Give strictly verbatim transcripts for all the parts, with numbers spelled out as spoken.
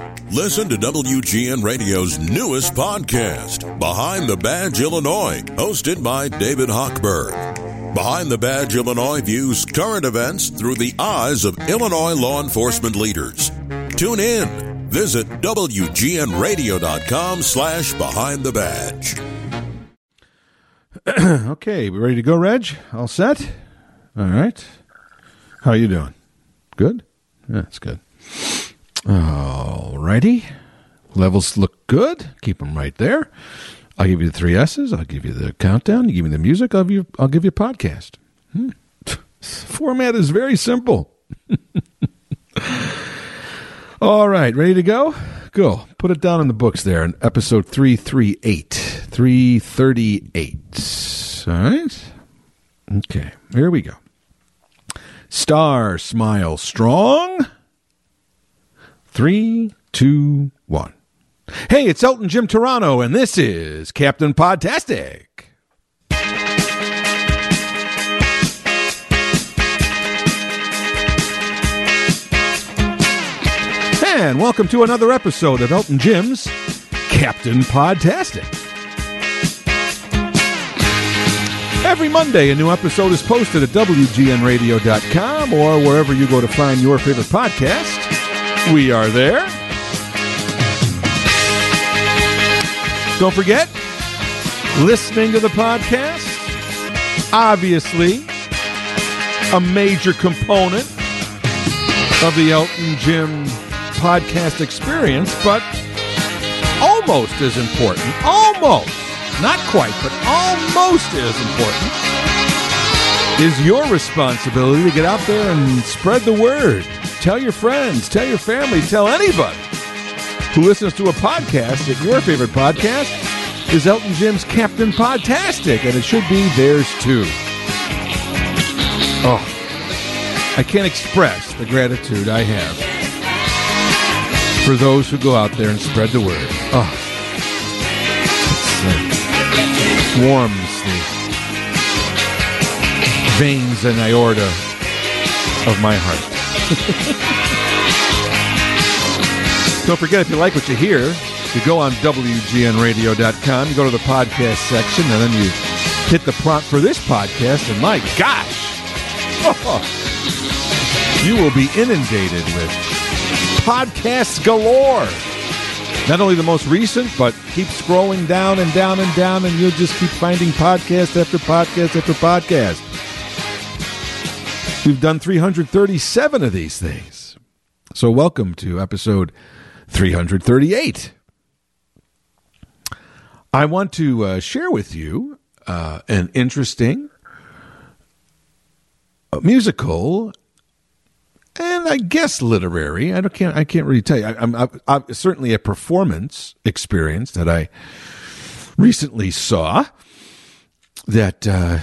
Listen to W G N Radio's newest podcast, Behind the Badge Illinois, hosted by David Hochberg. Behind the Badge Illinois views current events through the eyes of Illinois law enforcement leaders. Tune in. Visit W G N radio dot com slash behind the badge. Okay, we ready to go, Reg? All set? All right. How are you doing? Good? Yeah, that's good. All righty. Levels look good. Keep them right there. I'll give you the three S's. I'll give you the countdown. You give me the music. I'll give you, I'll give you a podcast. Hmm. Format is very simple. All right. Ready to go? Go. Put it down in the books there in episode three thirty-eight. three thirty-eight. All right. Okay. Here we go. Star Smile Strong. Three, two, one. Hey, it's Elton Jim Turano, and this is Captain Podtastic. And welcome to another episode of Elton Jim's Captain Podtastic. Every Monday, a new episode is posted at W G N radio dot com or wherever you go to find your favorite podcast. We are there. Don't forget, listening to the podcast, obviously a major component of the Elton Jim podcast experience, but almost as important, almost, not quite, but almost as important, is your responsibility to get out there and spread the word. Tell your friends, tell your family, tell anybody who listens to a podcast that your favorite podcast is Elton Jim's Captain Podtastic, and it should be theirs too. Oh, I can't express the gratitude I have for those who go out there and spread the word. Oh, it warms the veins and aorta of my heart. Don't forget, if you like what you hear, you go on W G N radio dot com, you go to the podcast section, and then you hit the prompt for this podcast, and my gosh, oh, you will be inundated with podcasts galore. Not only the most recent, but keep scrolling down and down and down, and you'll just keep finding podcast after podcast after podcast. We've done three hundred thirty-seven of these things. So welcome to episode three thirty-eight. I want to uh, share with you uh, an interesting uh, musical and I guess literary. I don't can't I can't really tell you. I, I'm, I'm, I'm certainly a performance experience that I recently saw that uh,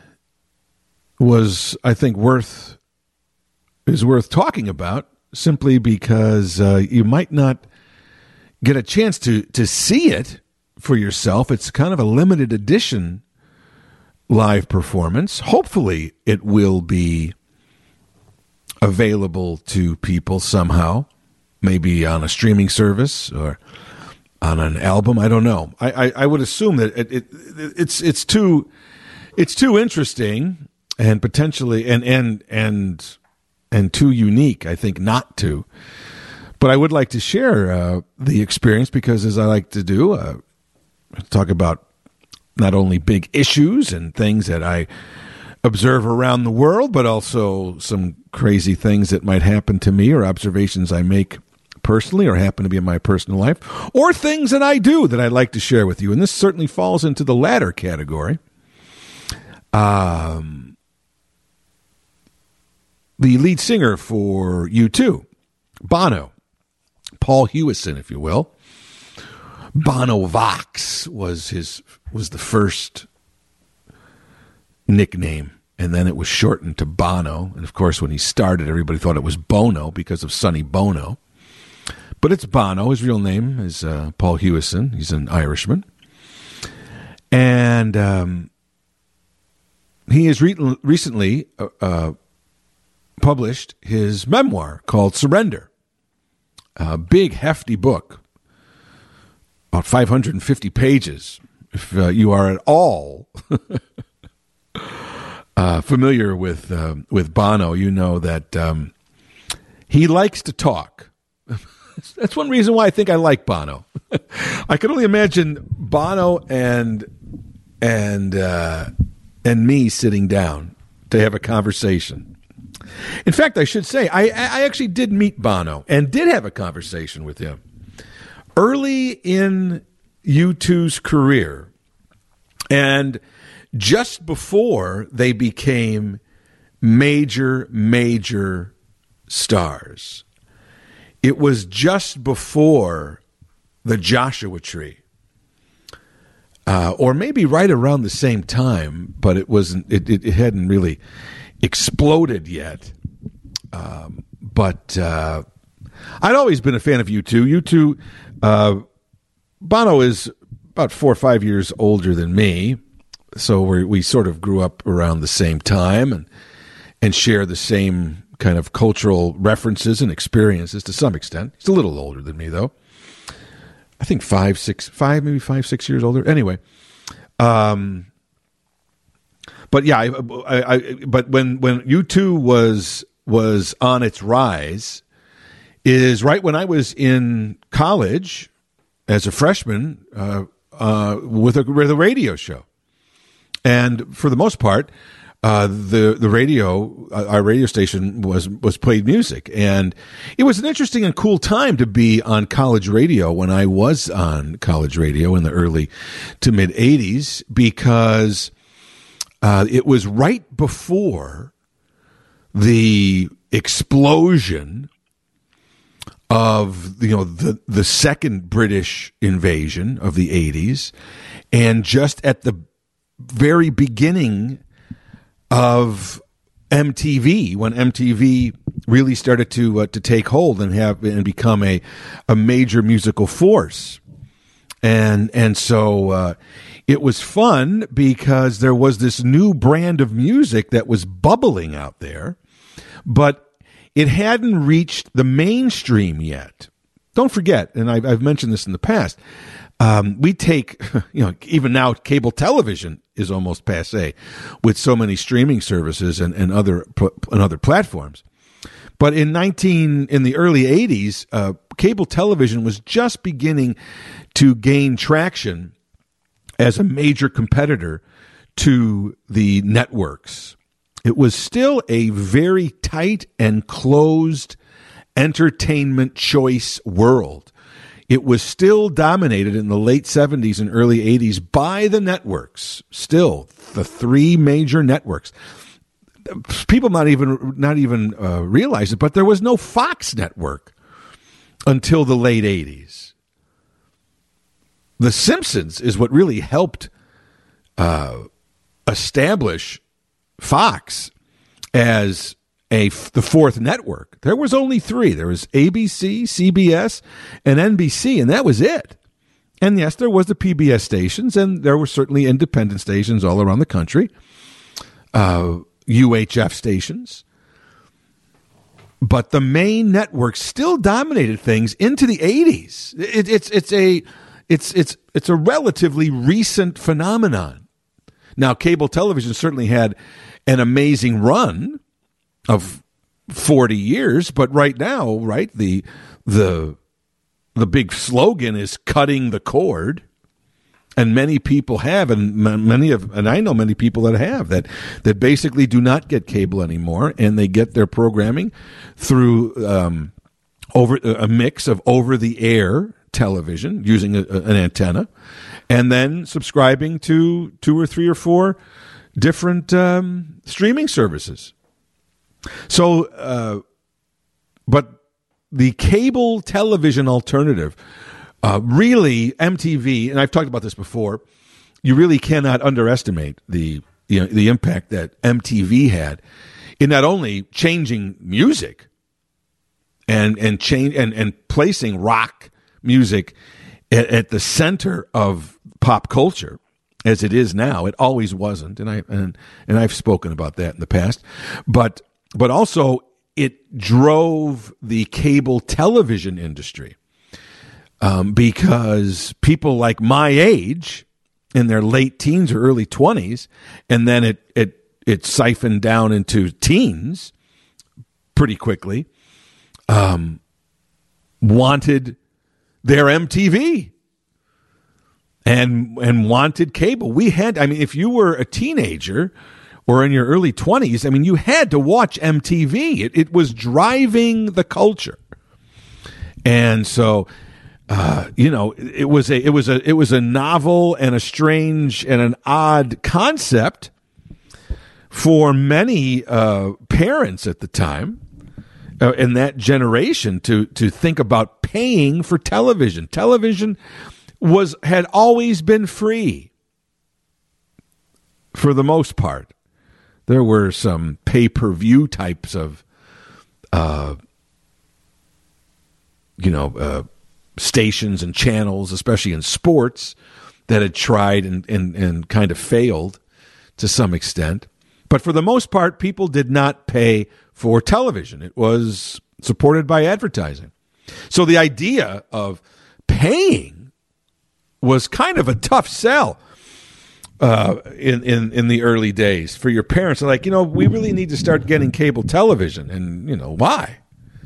was, I think, worth is worth talking about, simply because uh, you might not get a chance to to see it for yourself. It's kind of a limited edition live performance. Hopefully, it will be available to people somehow, maybe on a streaming service or on an album. I don't know. I, I, I would assume that it, it it's it's too it's too interesting and potentially and and and and too unique, I think, not to. But I would like to share uh, the experience because, as I like to do, uh, talk about not only big issues and things that I observe around the world, but also some crazy things that might happen to me or observations I make personally or happen to be in my personal life, or things that I do that I'd like to share with you. And this certainly falls into the latter category. Um, the lead singer for U two, Bono, Paul Hewison, if you will. Bono Vox was his was the first nickname, and then it was shortened to Bono. And of course, when he started, everybody thought it was Bono because of Sonny Bono. But it's Bono. His real name is uh, Paul Hewison. He's an Irishman. And um, he has re- recently uh, uh, published his memoir called Surrender. a big, hefty book, about five hundred fifty pages. If uh, you are at all uh, familiar with uh, with Bono, you know that um, he likes to talk. That's one reason why I think I like Bono. I can only imagine Bono and and uh, and me sitting down to have a conversation. In fact, I should say I, I actually did meet Bono and did have a conversation with him early in U two's career, and just before they became major, major stars. It was just before the Joshua Tree, uh, or maybe right around the same time, but it wasn't. It, it, it hadn't really exploded yet. Um, but uh, I'd always been a fan of U two. U two, uh, Bono is about four or five years older than me, so we we sort of grew up around the same time and and share the same kind of cultural references and experiences to some extent. He's a little older than me, though. I think five, six, five, maybe five, six years older. Anyway, um, but yeah, I, I, I, but when when U two was was on its rise, is right when I was in college as a freshman uh, uh, with a with a radio show, and for the most part. Uh, the the radio, uh, our radio station was was played music, and it was an interesting and cool time to be on college radio when I was on college radio in the early to mid eighties, because uh, it was right before the explosion of you know the the second British invasion of the eighties, and just at the very beginning of M T V, when M T V really started to uh, to take hold and have and become a a major musical force, and and so uh, it was fun because there was this new brand of music that was bubbling out there, but it hadn't reached the mainstream yet. Don't forget, and I've, I've mentioned this in the past. Um, we take, you know, even now cable television is almost passé with so many streaming services and, and other and other platforms. But in nineteen in the early eighties, uh, cable television was just beginning to gain traction as a major competitor to the networks. It was still a very tight and closed entertainment choice world. It was still dominated in the late seventies and early eighties by the networks. Still, the three major networks. People not even not even uh, realize it, but there was no Fox network until the late eighties. The Simpsons is what really helped uh, establish Fox as A, the fourth network. There was only three. There was A B C, C B S, and N B C, and that was it. And yes, there was the P B S stations, and there were certainly independent stations all around the country, uh, U H F stations. But the main network still dominated things into the eighties. It, it's it's a it's it's it's a relatively recent phenomenon. Now, cable television certainly had an amazing run of forty years, but right now, right, the the the big slogan is cutting the cord, and many people have, and many of, and I know many people that have that that basically do not get cable anymore, and they get their programming through um, over a mix of over the air television using a, an antenna, and then subscribing to two or three or four different um, streaming services. So, uh, but the cable television alternative, uh, really M T V, and I've talked about this before, you really cannot underestimate the you know, the impact that M T V had in not only changing music and and change and, and placing rock music at, at the center of pop culture as it is now. It always wasn't, and I and and I've spoken about that in the past, but. But also it drove the cable television industry um, because people like my age, in their late teens or early twenties, and then it it it siphoned down into teens pretty quickly, um, wanted their M T V and and wanted cable. We had, I mean, if you were a teenager or in your early twenties, I mean, you had to watch M T V. It, it was driving the culture. And so, uh, you know, it was a it was a it was a novel and a strange and an odd concept for many uh, parents at the time. Uh, in that generation, to to think about paying for television. Television was had always been free for the most part. There were some pay-per-view types of, uh, you know, uh, stations and channels, especially in sports, that had tried and, and, and kind of failed to some extent. But for the most part, people did not pay for television. It was supported by advertising. So the idea of paying was kind of a tough sell uh, in, in, in the early days for your parents. They're like, you know, we really need to start getting cable television. And, you know, why?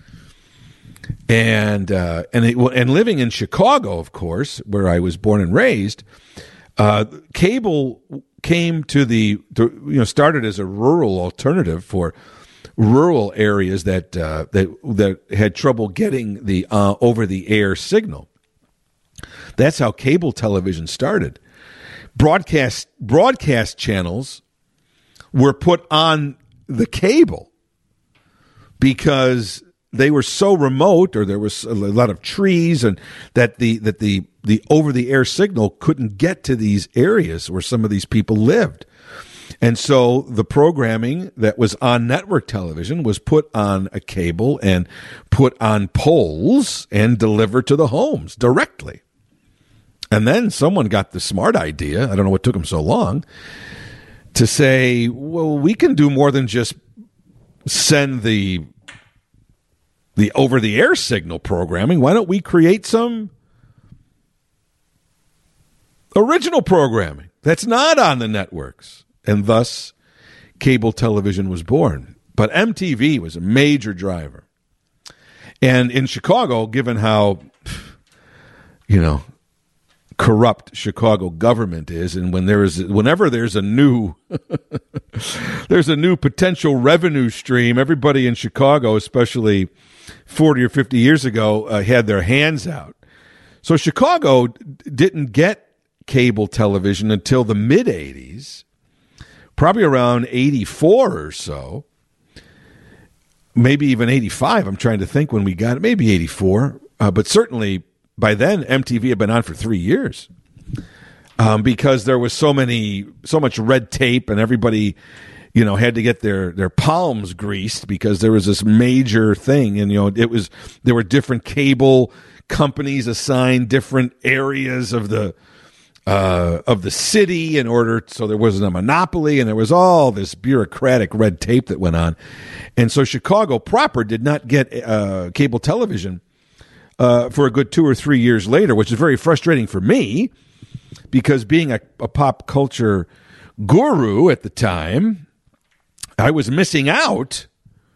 And uh, and it, and living in Chicago, of course, where I was born and raised, uh, cable came to the, to, you know, started as a rural alternative for rural areas that uh, that that had trouble getting the uh, over-the-air signal. That's how cable television started. Broadcast broadcast channels were put on the cable because they were so remote, or there was a lot of trees, and that the that the the over-the-air signal couldn't get to these areas where some of these people lived. And so the programming that was on network television was put on a cable and put on poles and delivered to the homes directly. And then someone got the smart idea, I don't know what took them so long, to say, well, we can do more than just send the the over-the-air signal programming. Why don't we create some original programming that's not on the networks? And thus, cable television was born. But M T V was a major driver. And in Chicago, given how, you know, corrupt Chicago government is, and when there is, whenever there's a new, there's a new potential revenue stream, everybody in Chicago, especially forty or fifty years ago, uh, had their hands out. So Chicago d- didn't get cable television until the mid-eighties. Probably around eighty-four or so, maybe even eighty-five. I'm trying to think when we got it, maybe eighty-four. Uh, but certainly by then, M T V had been on for three years um, because there was so many, so much red tape, and everybody, you know, had to get their their palms greased because there was this major thing, and you know, it was there were different cable companies assigned different areas of the. Uh, of the city in order, so there wasn't a monopoly, and there was all this bureaucratic red tape that went on. And so Chicago proper did not get uh, cable television uh, for a good two or three years later, which is very frustrating for me because being a, a pop culture guru at the time, I was missing out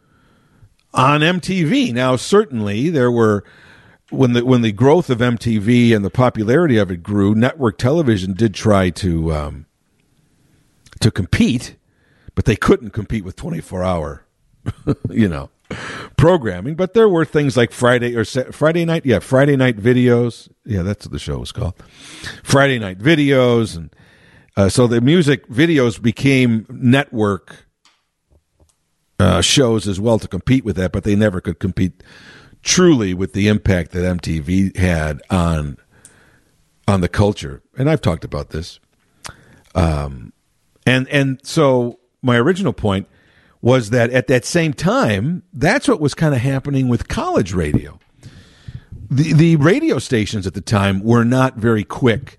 on M T V. Now, certainly there were When the when the growth of M T V and the popularity of it grew, network television did try to um, to compete, but they couldn't compete with twenty-four hour, you know, programming. But there were things like Friday or Friday night, yeah, Friday night videos. Yeah, that's what the show was called, Friday night videos, and uh, so the music videos became network uh, shows as well to compete with that, but they never could compete truly with the impact that M T V had on on the culture. And I've talked about this. Um, and and so my original point was that at that same time, that's what was kind of happening with college radio. The the radio stations at the time were not very quick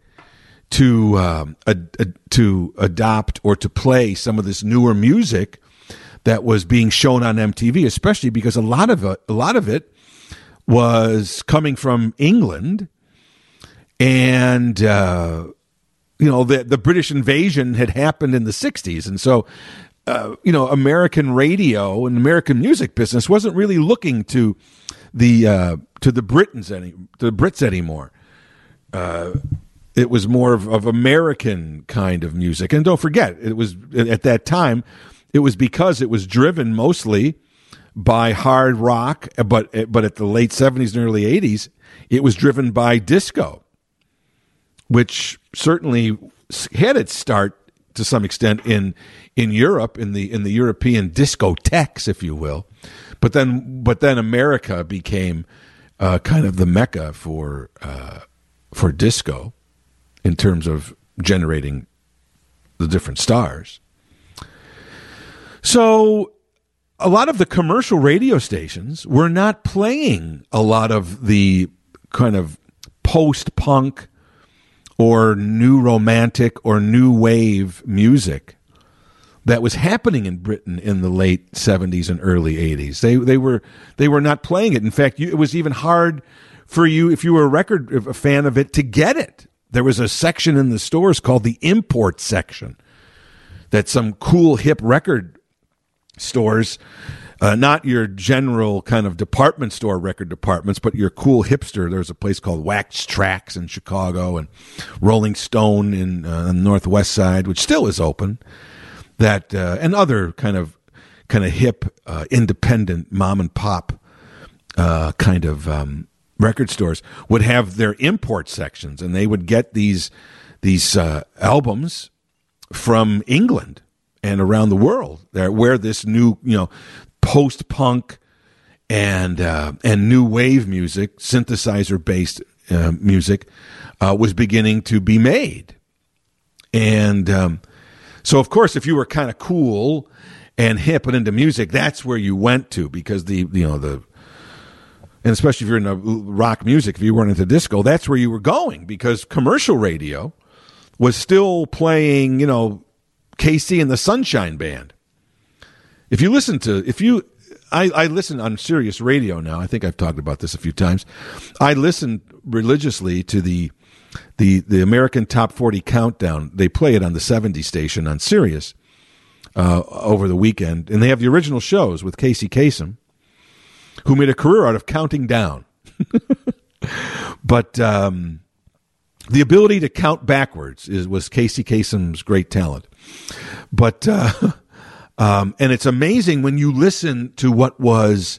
to um, a, a, to adopt or to play some of this newer music that was being shown on M T V, especially because a lot of it, a lot of it was coming from England, and uh, you know the the British invasion had happened in the sixties, and so uh, you know American radio and American music business wasn't really looking to the uh, to the Britons any to the Brits anymore. Uh, it was more of, of American kind of music, and don't forget, it was at that time. It was because it was driven mostly by hard rock, but but at the late seventies and early eighties, it was driven by disco, which certainly had its start to some extent in in Europe, in the in the European discotheques, if you will. But then but then America became uh, kind of the mecca for uh, for disco in terms of generating the different stars. So a lot of the commercial radio stations were not playing a lot of the kind of post-punk or new romantic or new wave music that was happening in Britain in the late seventies and early eighties. They they were they were not playing it. In fact, you, it was even hard for you, if you were a record a fan of it, to get it. There was a section in the stores called the import section that some cool hip record stores, uh, not your general kind of department store record departments, but your cool hipster. There's a place called Wax Trax in Chicago and Rolling Stone in uh, on the Northwest Side, which still is open. That uh, and other kind of kind of hip, uh, independent mom and pop uh, kind of um, record stores would have their import sections, and they would get these these uh, albums from England and around the world, there where this new, you know, post-punk and uh, and new wave music, synthesizer-based uh, music, uh, was beginning to be made. And um, so, of course, if you were kind of cool and hip and into music, that's where you went to, because the you know the and especially if you're into rock music, if you weren't into disco, that's where you were going, because commercial radio was still playing, you know, K C and the Sunshine Band. If you listen to, if you, I, I listen on Sirius Radio now. I think I've talked about this a few times. I listen religiously to the the the American Top forty Countdown. They play it on the seventy station on Sirius uh, over the weekend, and they have the original shows with Casey Kasem, who made a career out of counting down. But um, the ability to count backwards is was Casey Kasem's great talent. But uh, um, and it's amazing when you listen to what was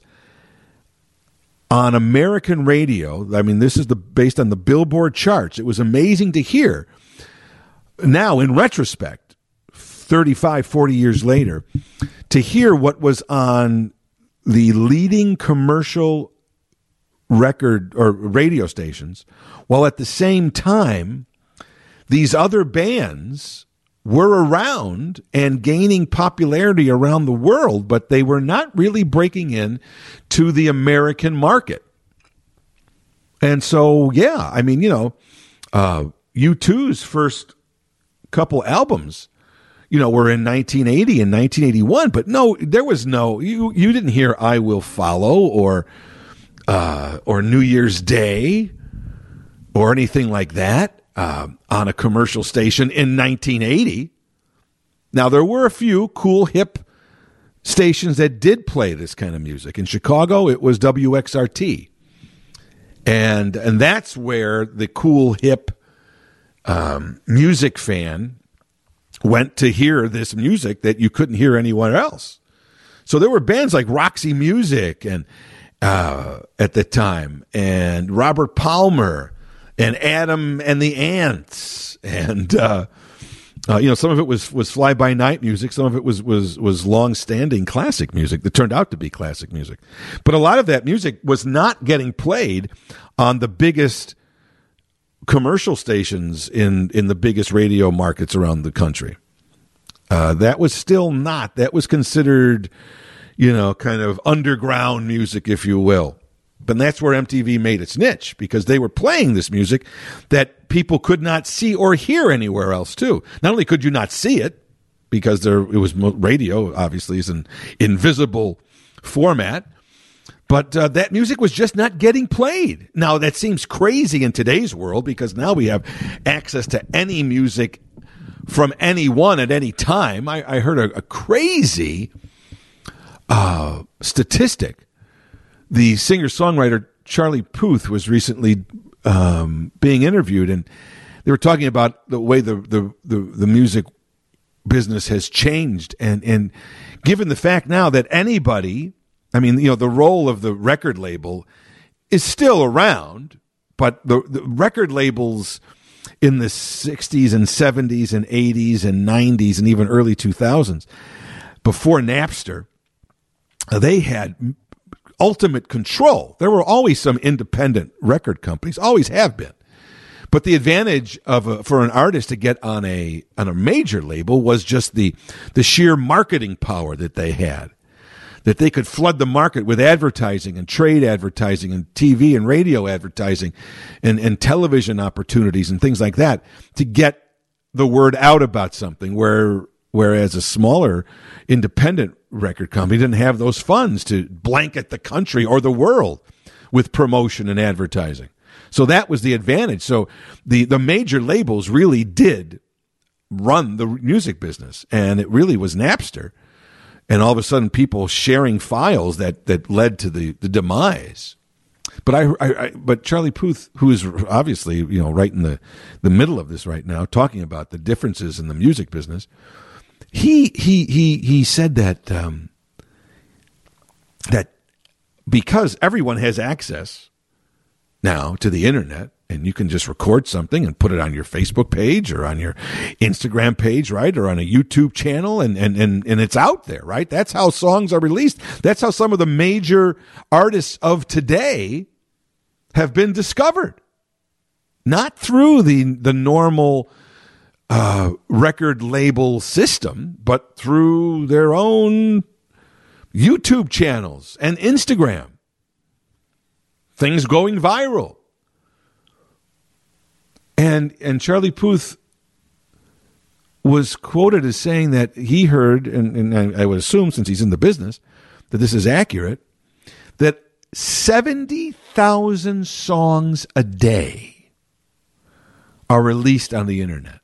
on American radio. I mean, this is the based on the Billboard charts. It was amazing to hear. Now, in retrospect, thirty-five, forty years later, to hear what was on the leading commercial record or radio stations, while at the same time, these other bands were around and gaining popularity around the world, but they were not really breaking in to the American market. And so, yeah, I mean, you know, uh, U two's first couple albums, you know, were in nineteen eighty and nineteen eighty-one, but no, there was no, you you didn't hear I Will Follow or uh, or New Year's Day or anything like that uh, on a commercial station in nineteen eighty. Now, there were a few cool, hip stations that did play this kind of music. In Chicago, it was W X R T. And and that's where the cool, hip um, music fan went to hear this music that you couldn't hear anywhere else. So there were bands like Roxy Music and uh, at the time, and Robert Palmer and Adam and the Ants, and uh, uh, you know, some of it was was fly by night music, some of it was was was long standing classic music that turned out to be classic music. But a lot of that music was not getting played on the biggest commercial stations in in the biggest radio markets around the country. Uh, that was still not. That was considered, you know, kind of underground music, if you will. But that's where M T V made its niche, because they were playing this music that people could not see or hear anywhere else, too. Not only could you not see it, because there it was radio, obviously, is an invisible format. But uh, that music was just not getting played. Now, that seems crazy in today's world because now we have access to any music from anyone at any time. I, I heard a, a crazy uh, statistic. The singer-songwriter Charlie Puth was recently um, being interviewed, and they were talking about the way the, the, the, the music business has changed. And, and given the fact now that anybody... I mean, you know, the role of the record label is still around, but the, the record labels in the sixties and seventies and eighties and nineties and even early two thousands, before Napster, they had ultimate control. There were always some independent record companies, always have been. But the advantage of a, for an artist to get on a on a major label was just the the sheer marketing power that they had. That they could flood the market with advertising and trade advertising and T V and radio advertising and, and television opportunities and things like that to get the word out about something, where whereas a smaller independent record company didn't have those funds to blanket the country or the world with promotion and advertising. So that was the advantage. So the, the major labels really did run the music business, and it really was Napster. And all of a sudden, people sharing files that, that led to the, the demise. But I, I, I, but Charlie Puth, who is obviously you know right in the, the middle of this right now, talking about the differences in the music business, he he he he said that um, that because everyone has access now to the internet. And you can just record something and put it on your Facebook page or on your Instagram page, right? Or on a YouTube channel, and, and, and, and it's out there, right? That's how songs are released. That's how some of the major artists of today have been discovered. Not through the, the normal uh, record label system, but through their own YouTube channels and Instagram. Things going viral. And and Charlie Puth was quoted as saying that he heard, and, and I would assume since he's in the business, that this is accurate, that seventy thousand songs a day are released on the internet.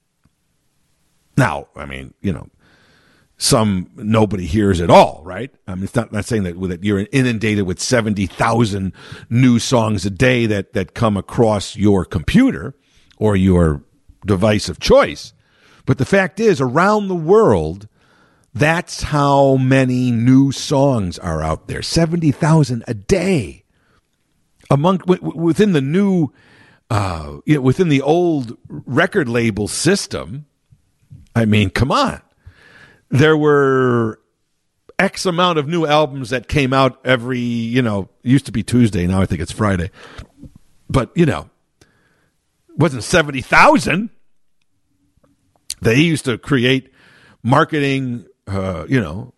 Now, I mean, you know, some nobody hears at all, right? I mean, it's not, not saying that, that you're inundated with seventy thousand new songs a day that, that come across your computer or your device of choice. But the fact is, around the world, that's how many new songs are out there. seventy thousand a day. Among w- within the new, uh, you know, within the old record label system, I mean, come on. There were X amount of new albums that came out every, you know, used to be Tuesday. Now I think it's Friday. But, you know, wasn't seventy thousand. They used to create marketing, uh, you know,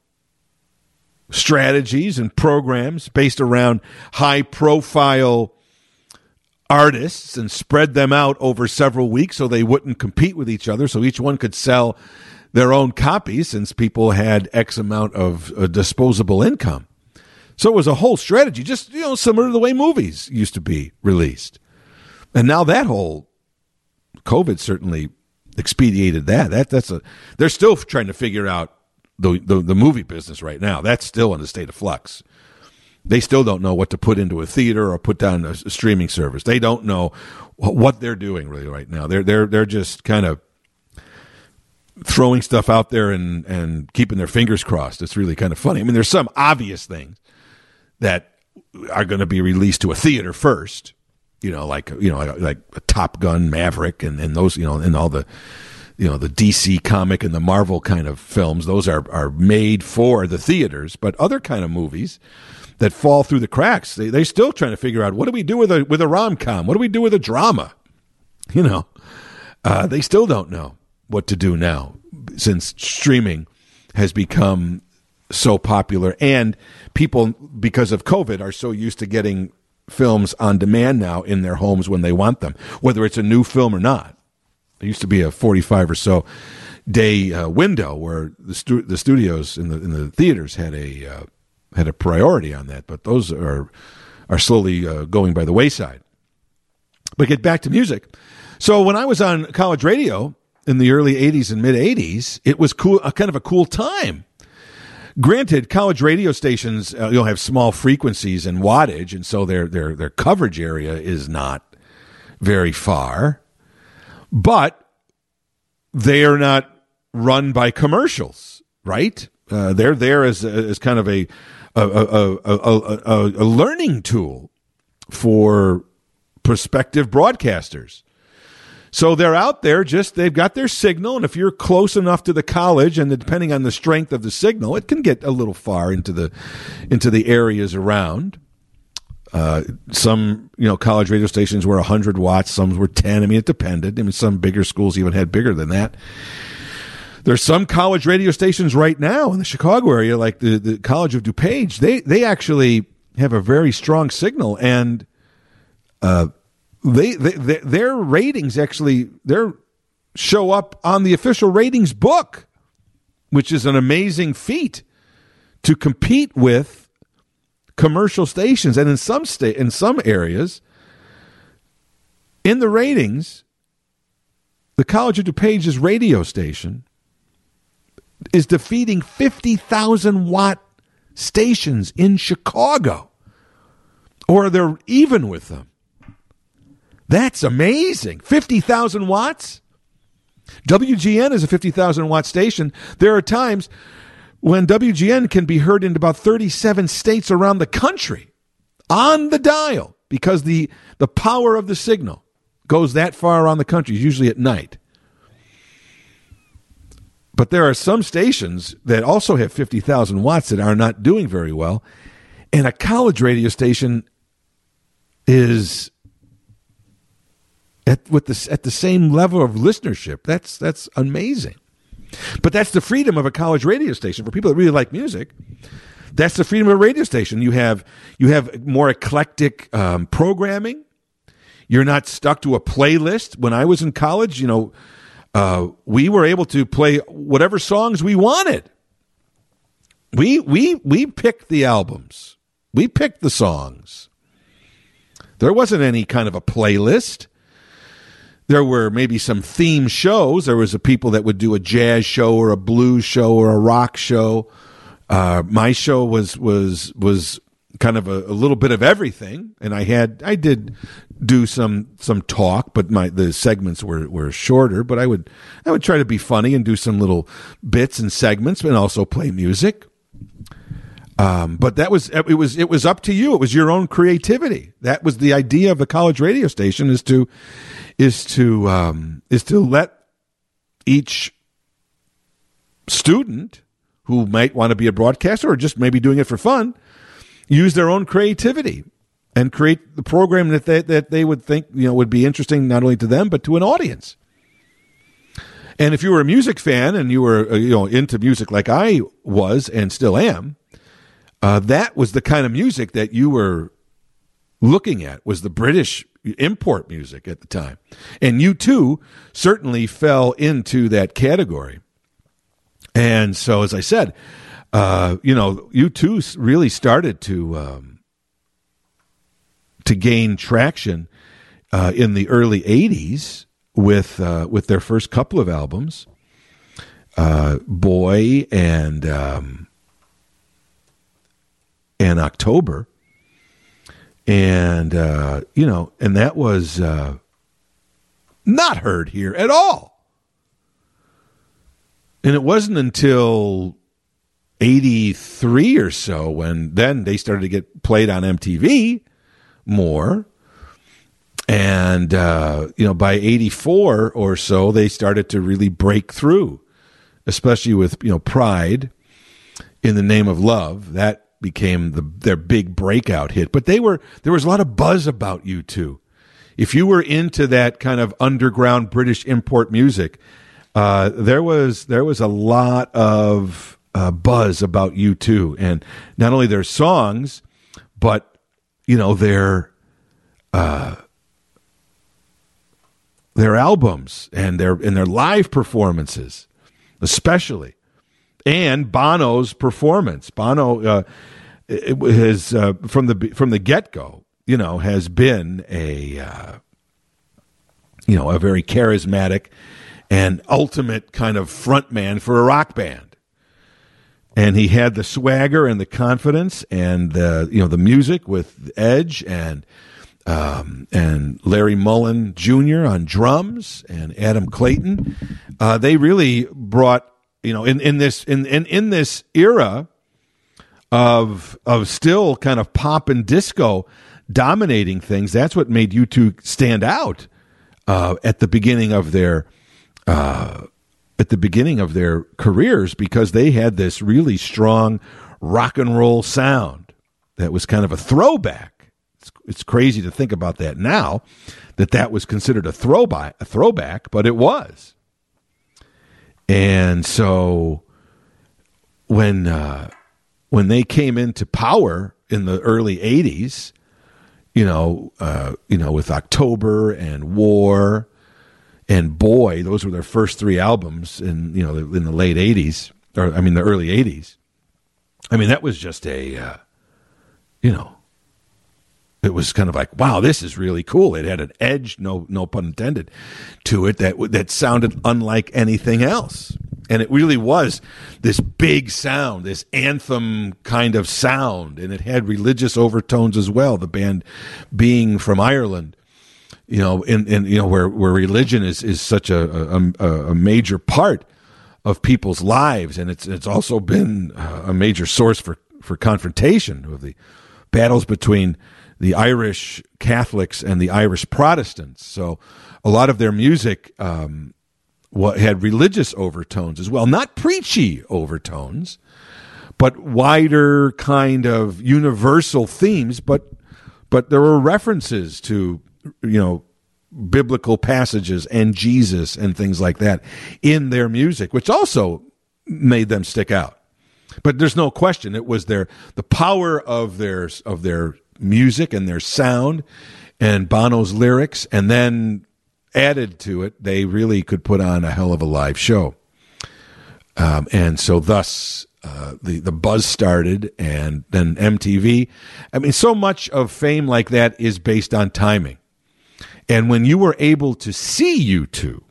strategies and programs based around high-profile artists and spread them out over several weeks so they wouldn't compete with each other, so each one could sell their own copies since people had X amount of uh, disposable income. So it was a whole strategy, just, you know, similar to the way movies used to be released. And now that whole COVID certainly expedited that. That that's a they're still trying to figure out the, the the movie business right now. That's still in a state of flux. They still don't know what to put into a theater or put down a, a streaming service. They don't know what they're doing really right now. They're they're they're just kind of throwing stuff out there and and keeping their fingers crossed. It's really kind of funny. I mean, there's some obvious things that are going to be released to a theater first. You know, like you know, like, like a Top Gun, Maverick, and, and those, you know, and all the, you know, the D C comic and the Marvel kind of films. Those are are made for the theaters. But other kind of movies that fall through the cracks, they they're still trying to figure out what do we do with a with a rom-com? What do we do with a drama? You know, uh, they still don't know what to do now since streaming has become so popular, and people, because of COVID, are so used to getting films on demand now in their homes when they want them, whether it's a new film or not. There used to be a forty-five or so day uh, window where the stu- the studios in the in the theaters had a uh, had a priority on that, but those are are slowly uh, going by the wayside. But get back to music. So when I was on college radio in the early eighties and mid eighties, it was cool, a kind of a cool time. Granted, college radio stations uh, you know have small frequencies and wattage, and so their their their coverage area is not very far, but they are not run by commercials, right? Uh, they're there as as kind of a a, a, a, a a learning tool for prospective broadcasters. So they're out there, just they've got their signal, and if you're close enough to the college, and depending on the strength of the signal, it can get a little far into the into the areas around. Uh, some you know college radio stations were one hundred watts, some were ten. I mean, it depended. I mean, some bigger schools even had bigger than that. There's some college radio stations right now in the Chicago area, like the, the College of DuPage. They they actually have a very strong signal, and uh, they, they, they their ratings actually their show up on the official ratings book, which is an amazing feat to compete with commercial stations. And in some sta- in some areas, in the ratings, the College of DuPage's radio station is defeating fifty thousand watt stations in Chicago, or they're even with them. That's amazing. fifty thousand watts? W G N is a fifty thousand watt station. There are times when W G N can be heard in about thirty-seven states around the country on the dial, because the, the power of the signal goes that far around the country, usually at night. But there are some stations that also have fifty thousand watts that are not doing very well. And a college radio station is at with the, at the same level of listenership. That's that's amazing. But that's the freedom of a college radio station. For people that really like music, that's the freedom of a radio station. You have you have more eclectic um, programming. You're not stuck to a playlist. When I was in college, you know, Uh, we were able to play whatever songs we wanted. We we we picked the albums. We picked the songs. There wasn't any kind of a playlist. There were maybe some theme shows. There was a people that would do a jazz show or a blues show or a rock show. Uh, my show was was was kind of a, a little bit of everything, and I had I did do some some talk, but my the segments were, were shorter. But I would I would try to be funny and do some little bits and segments, and also play music. Um, but that was it was it was up to you. It was your own creativity. That was the idea of the college radio station, is to is to um, is to let each student who might want to be a broadcaster, or just maybe doing it for fun, use their own creativity and create the program that they, that they would think, you know, would be interesting not only to them but to an audience. And if you were a music fan and you were, uh, you know, into music like I was and still am, uh, that was the kind of music that you were looking at, was the British import music at the time. And you too certainly fell into that category. And so, as I said, uh, you know, you too really started to um, to gain traction uh, in the early eighties with uh, with their first couple of albums, uh, Boy and um, and October, and uh, you know, and that was uh, not heard here at all. And it wasn't until eighty-three or so when then they started to get played on M T V more. And, uh, you know, by eighty-four or so, they started to really break through, especially with, you know, Pride in the Name of Love. That became the, their big breakout hit. But they were, there was a lot of buzz about U two. If you were into that kind of underground British import music, uh, there was, there was a lot of uh, buzz about U two, and not only their songs, but, you know, their, uh, their albums and their and their live performances. especially, and Bono's performance. Bono uh, it has uh, from the from the get-go, you know, has been a uh, you know a very charismatic and ultimate kind of frontman for a rock band. And he had the swagger and the confidence and the you know the music with Edge and um, and Larry Mullen Junior on drums and Adam Clayton. Uh, they really brought you know in, in this in, in in this era of of still kind of pop and disco dominating things. That's what made U two stand out uh, at the beginning of their. Uh, at the beginning of their careers, because they had this really strong rock and roll sound that was kind of a throwback. It's, it's crazy to think about that now, that that was considered a throwback, a throwback, but it was. And so when uh, when they came into power in the early eighties, you know, uh, you know, with October and War. And boy, those were their first three albums in you know in the late eighties, or I mean the early eighties. I mean that was just a, uh, you know, it was kind of like, wow, this is really cool. It had an edge, no no pun intended, to it that that sounded unlike anything else, and it really was this big sound, this anthem kind of sound, and it had religious overtones as well. The band being from Ireland. You know, in, in you know where, where religion is, is such a, a a major part of people's lives, and it's it's also been a major source for, for confrontation of the battles between the Irish Catholics and the Irish Protestants. So a lot of their music um, had religious overtones as well, not preachy overtones, but wider kind of universal themes. But but there were references to you know, biblical passages and Jesus and things like that in their music, which also made them stick out. But there's no question it was their the power of their of their music and their sound and Bono's lyrics, and then added to it, they really could put on a hell of a live show. Um, and so thus uh, the, the buzz started, and then M T V. I mean, so much of fame like that is based on timing. And when you were able to see U two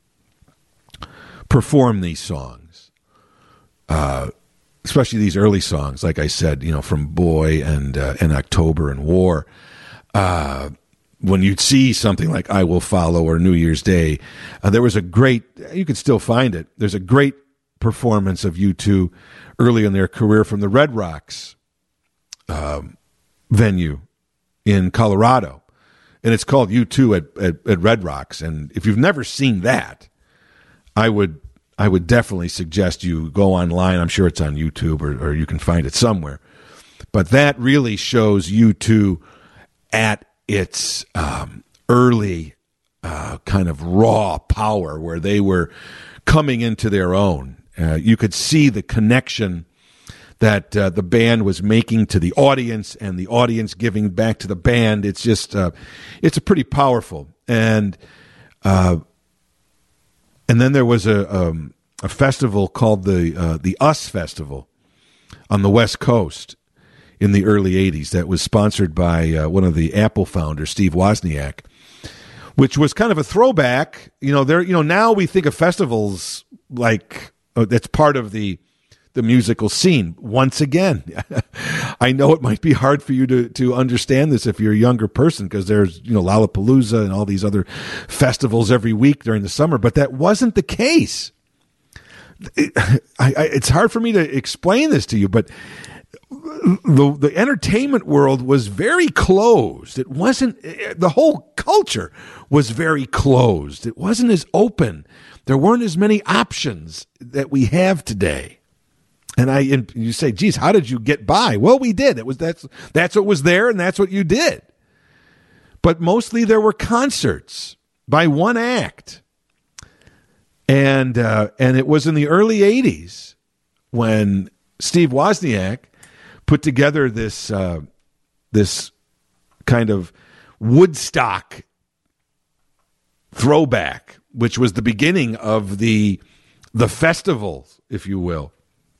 perform these songs, uh, especially these early songs, like I said, you know, from Boy and uh, and October and War, uh, when you'd see something like I Will Follow or New Year's Day, uh, there was a great, you could still find it, there's a great performance of U two early in their career from the Red Rocks um, venue in Colorado. And it's called U two at, at, at Red Rocks. And if you've never seen that, I would I would definitely suggest you go online. I'm sure it's on YouTube, or, or you can find it somewhere. But that really shows U two at its um, early uh, kind of raw power, where they were coming into their own. Uh, you could see the connection that uh, the band was making to the audience, and the audience giving back to the band. It's just, uh, it's a pretty powerful. And uh, and then there was a um, a festival called the uh, the US Festival on the West Coast in the early eighties that was sponsored by uh, one of the Apple founders, Steve Wozniak, which was kind of a throwback. You know, there. You know, now we think of festivals like uh, that's part of the the musical scene. Once again, I know it might be hard for you to, to understand this if you're a younger person, because there's, you know, Lollapalooza and all these other festivals every week during the summer, but that wasn't the case. It, I, I, it's hard for me to explain this to you, but the, the entertainment world was very closed. It wasn't, the whole culture was very closed. It wasn't as open. There weren't as many options that we have today. And I, and you say, geez, how did you get by? Well, we did. It was that's that's what was there, and that's what you did. But mostly there were concerts by one act, and uh, and it was in the early eighties when Steve Wozniak put together this uh, this kind of Woodstock throwback, which was the beginning of the the festivals, if you will.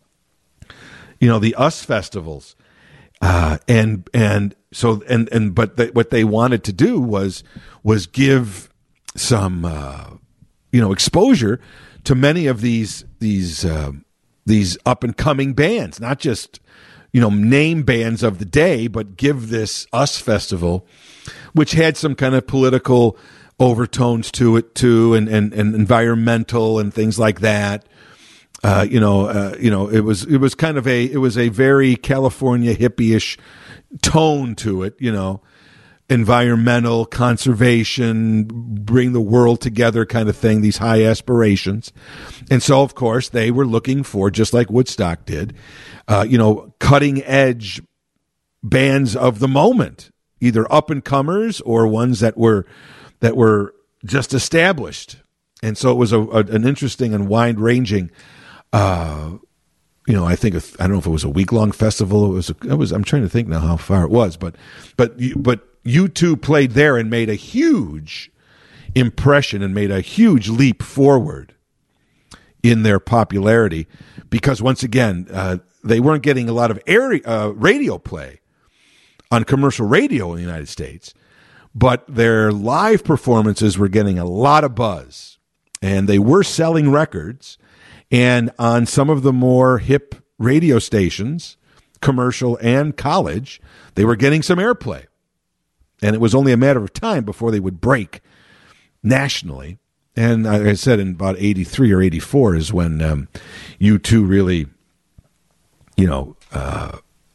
You know, the US festivals. Uh, and and so and and but they, what they wanted to do was was give some uh, you know exposure to many of these these uh, these up and coming bands, not just you know name bands of the day, but give this US Festival, which had some kind of political overtones to it too, and and, and environmental and things like that. Uh, you know, uh, you know, it was it was kind of a it was a very California hippie-ish tone to it. You know, environmental conservation, bring the world together, kind of thing. These high aspirations, and so of course they were looking for, just like Woodstock did, uh, you know, cutting edge bands of the moment, either up and comers or ones that were that were just established. And so it was a, a an interesting and wide ranging. Uh, you know, I think if, I don't know if it was a week long festival. It was. A, it was. I'm trying to think now how far it was, but but but U two played there and made a huge impression and made a huge leap forward in their popularity because once again uh, they weren't getting a lot of air, uh, radio play on commercial radio in the United States, but their live performances were getting a lot of buzz, and they were selling records. And on some of the more hip radio stations, commercial and college, they were getting some airplay. And it was only a matter of time before they would break nationally. And like I said, in about eighty-three or eighty-four is when um, U two really, you know, uh,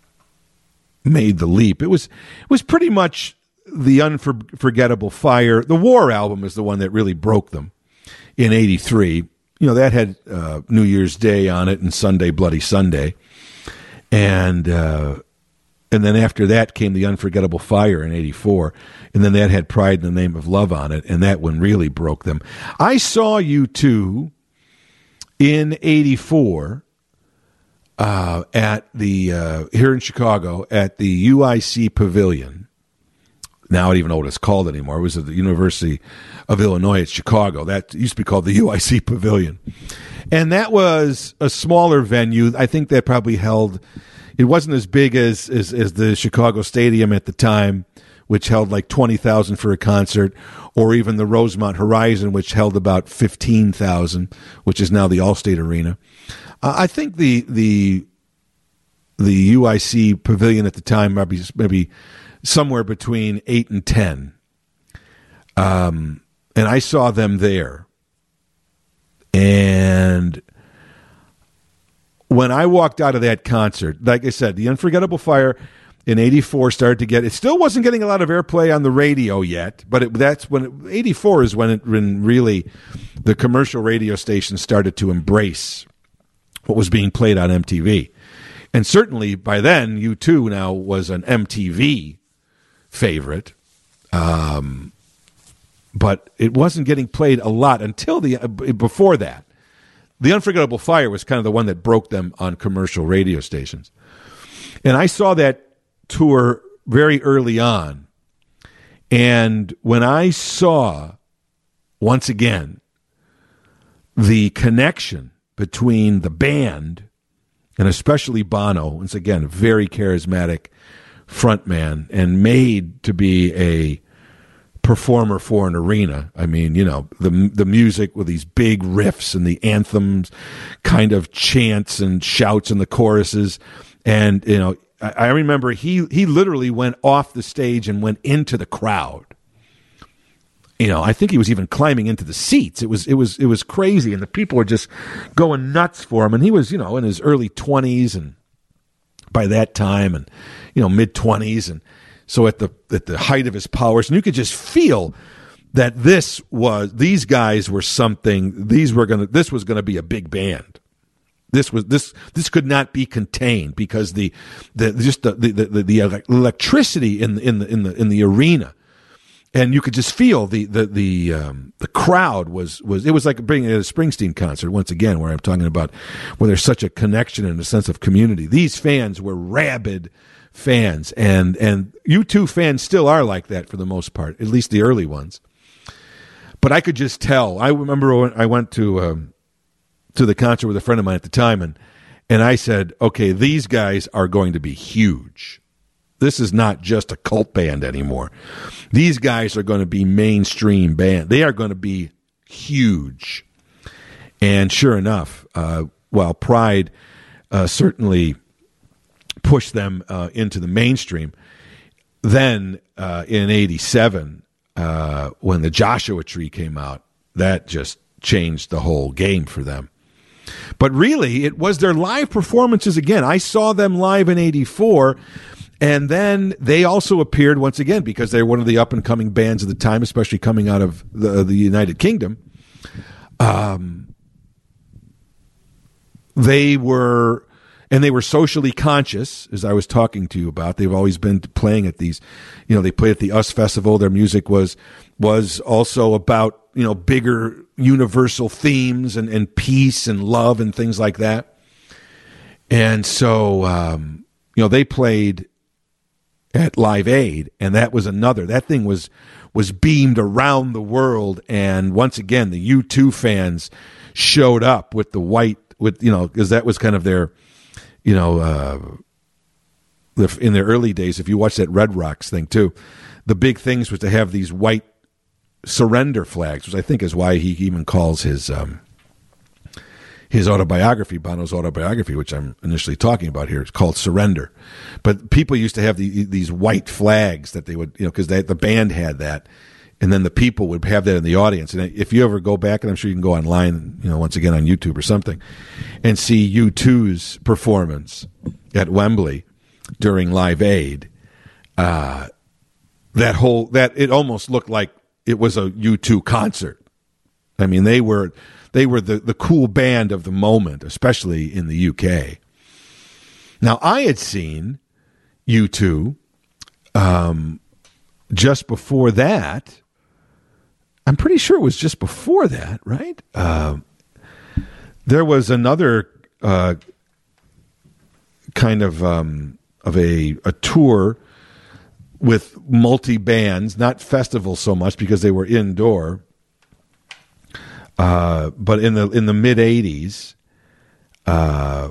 made the leap. It was it was pretty much the Unforgettable Fire. The War album is the one that really broke them in eighty-three. You know, that had uh, New Year's Day on it and Sunday, Bloody Sunday. And uh, and then after that came the Unforgettable Fire in eighty-four. And then that had Pride in the Name of Love on it. And that one really broke them. I saw U two in eighty-four uh, at the, uh, here in Chicago, at the U I C Pavilion. Now I don't even know what it's called anymore. It was at the University of Illinois at Chicago. That used to be called the U I C Pavilion. And that was a smaller venue. I think that probably held, it wasn't as big as, as, as the Chicago Stadium at the time, which held like twenty thousand for a concert, or even the Rosemont Horizon, which held about fifteen thousand, which is now the Allstate Arena. Uh, I think the, the, the U I C Pavilion at the time maybe, maybe somewhere between eight and ten. Um, and I saw them there. And when I walked out of that concert, like I said, the Unforgettable Fire in eighty-four started to get, it still wasn't getting a lot of airplay on the radio yet, but it, that's when, it, eighty-four is when it when really the commercial radio stations started to embrace what was being played on M T V. And certainly by then, U two now was an M T V favorite, um, but it wasn't getting played a lot until the uh, before that. The Unforgettable Fire was kind of the one that broke them on commercial radio stations. And I saw that tour very early on. And when I saw, once again, the connection between the band and especially Bono, once again, a very charismatic frontman and made to be a performer for an arena. I mean, you know, the the music with these big riffs and the anthems, kind of chants and shouts in the choruses. And, you know, I, I remember he, he literally went off the stage and went into the crowd. You know, I think he was even climbing into the seats. It was it was it was crazy, and the people were just going nuts for him. And he was, you know, in his early twenties, and by that time, and you know, mid twenties, and so at the at the height of his powers, and you could just feel that this was these guys were something. These were gonna. This was gonna be a big band. This was this this could not be contained because the the just the the the, the electricity in the, in the in the in the arena. And you could just feel the the the um, the crowd was was it was like being at a Springsteen concert once again, where I'm talking about where there's such a connection and a sense of community. These fans were rabid fans, and and U two fans still are like that for the most part, at least the early ones. But I could just tell. I remember when I went to um, to the concert with a friend of mine at the time, and and I said, okay, these guys are going to be huge. This is not just a cult band anymore. These guys are going to be mainstream band. They are going to be huge. And sure enough, uh, while Pride uh, certainly pushed them uh, into the mainstream, then uh, in eighty-seven, uh, when the Joshua Tree came out, that just changed the whole game for them. But really, it was their live performances again. I saw them live in eighty-four, and then they also appeared once again because they're one of the up-and-coming bands of the time, especially coming out of the, the United Kingdom. Um, they were, and they were socially conscious, as I was talking to you about. They've always been playing at these, you know, they played at the U S Festival. Their music was was also about, you know, bigger universal themes and, and peace and love and things like that. And so, um, you know, they played at Live Aid, and that was another. That thing was was beamed around the world, and once again, the U two fans showed up with the white, with you know, because that was kind of their, you know, uh, the, in their early days. If you watch that Red Rocks thing too, the big things was to have these white surrender flags, which I think is why he even calls his um, his autobiography, Bono's autobiography, which I'm initially talking about here, is called Surrender. But people used to have the, these white flags that they would, you know, because the band had that, and then the people would have that in the audience. And if you ever go back, and I'm sure you can go online, you know, once again on YouTube or something, and see U two's performance at Wembley during Live Aid, uh, that whole that it almost looked like it was a U two concert. I mean, they were they were the, the cool band of the moment, especially in the U K. Now, I had seen U two um, just before that. I'm pretty sure it was just before that, right? Uh, there was another uh, kind of um, of a a tour with multi bands, not festivals so much because they were indoor. Uh, but in the in the mid eighties, uh,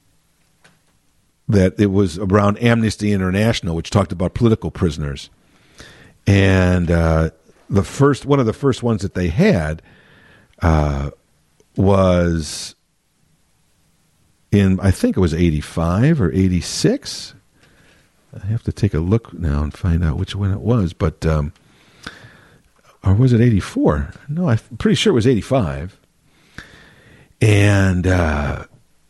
that it was around Amnesty International, which talked about political prisoners, and uh, the first one of the first ones that they had uh, was in, I think it was eighty-five or eighty-six. I have to take a look now and find out which one it was, but. Um, Or was it eighty-four? No, I'm pretty sure it was eighty-five. And uh,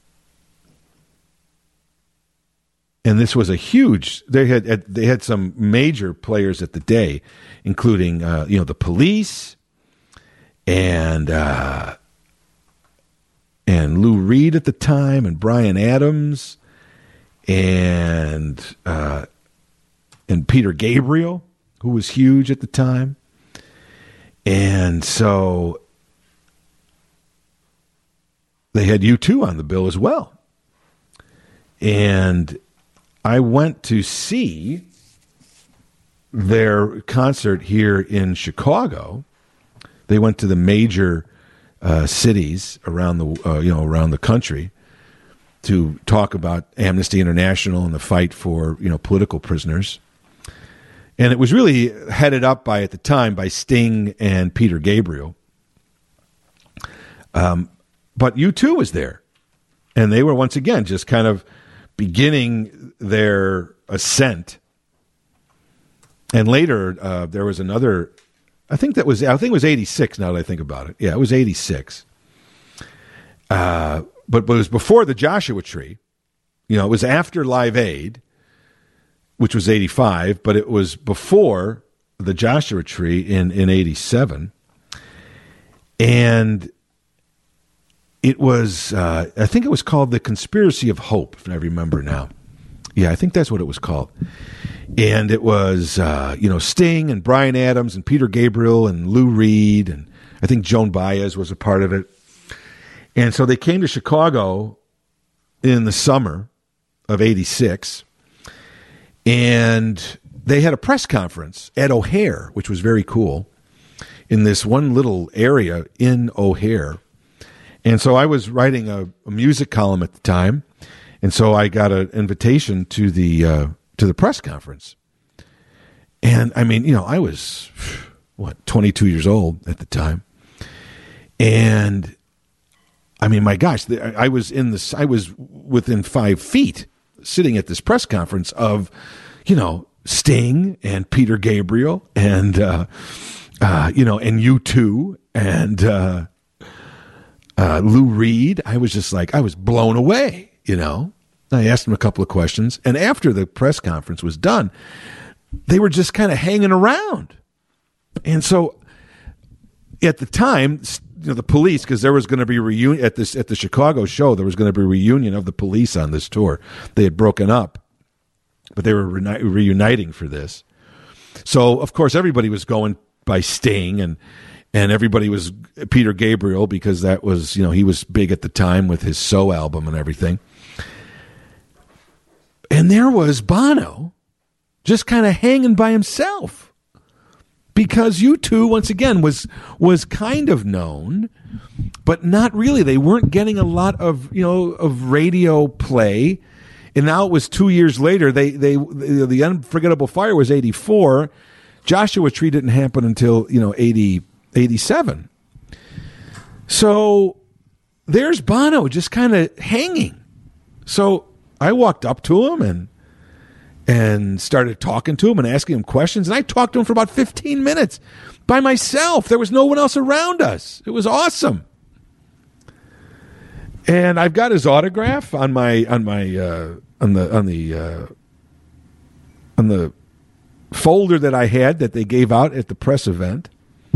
and this was a huge. They had they had some major players at the day, including uh, you know the Police, and uh, and Lou Reed at the time, and Bryan Adams, and uh, and Peter Gabriel, who was huge at the time. And so they had U two on the bill as well. And I went to see their concert here in Chicago. They went to the major uh, cities around the uh, you know around the country to talk about Amnesty International and the fight for you know political prisoners. And it was really headed up by, at the time, by Sting and Peter Gabriel. Um, but U two was there. And they were, once again, just kind of beginning their ascent. And later, uh, there was another, I think that was, I think it was eighty-six now that I think about it. Yeah, it was eighty-six. Uh, but, but it was before the Joshua Tree. You know, it was after Live Aid, which was eighty-five, but it was before the Joshua Tree in, in eighty-seven. And it was, uh, I think it was called The Conspiracy of Hope, if I remember now. Yeah, I think that's what it was called. And it was, uh, you know, Sting and Bryan Adams and Peter Gabriel and Lou Reed, and I think Joan Baez was a part of it. And so they came to Chicago in the summer of eighty-six. And they had a press conference at O'Hare, which was very cool, in this one little area in O'Hare. And so I was writing a, a music column at the time, and so I got an invitation to the uh, to the press conference. And I mean, you know, I was what twenty-two years old at the time, and I mean, my gosh, I was in this. I was within five feet, sitting at this press conference of, you know, Sting and Peter Gabriel and uh, uh, you know, and U two and uh, uh, Lou Reed. I was just like, I was blown away. You know, I asked them a couple of questions, and after the press conference was done, they were just kind of hanging around. And so, at the time, you know, the police, because there was going to be a reunion at this at the Chicago show, there was going to be a reunion of the Police on this tour. They had broken up, but they were reuni- reuniting for this. So, of course, everybody was going by Sting, and and everybody was Peter Gabriel, because that was, you know, he was big at the time with his So album and everything. And there was Bono, just kind of hanging by himself, because U two, once again, was was kind of known, but not really. They weren't getting a lot of, you know, of radio play. And now it was two years later. They they the Unforgettable Fire was eighty-four. Joshua Tree didn't happen until, you know, eighty, eighty-seven. So there's Bono just kind of hanging. So I walked up to him and and started talking to him and asking him questions. And I talked to him for about fifteen minutes by myself. There was no one else around us. It was awesome. And I've got his autograph on my on my uh, on the on the uh, on the folder that I had that they gave out at the press event.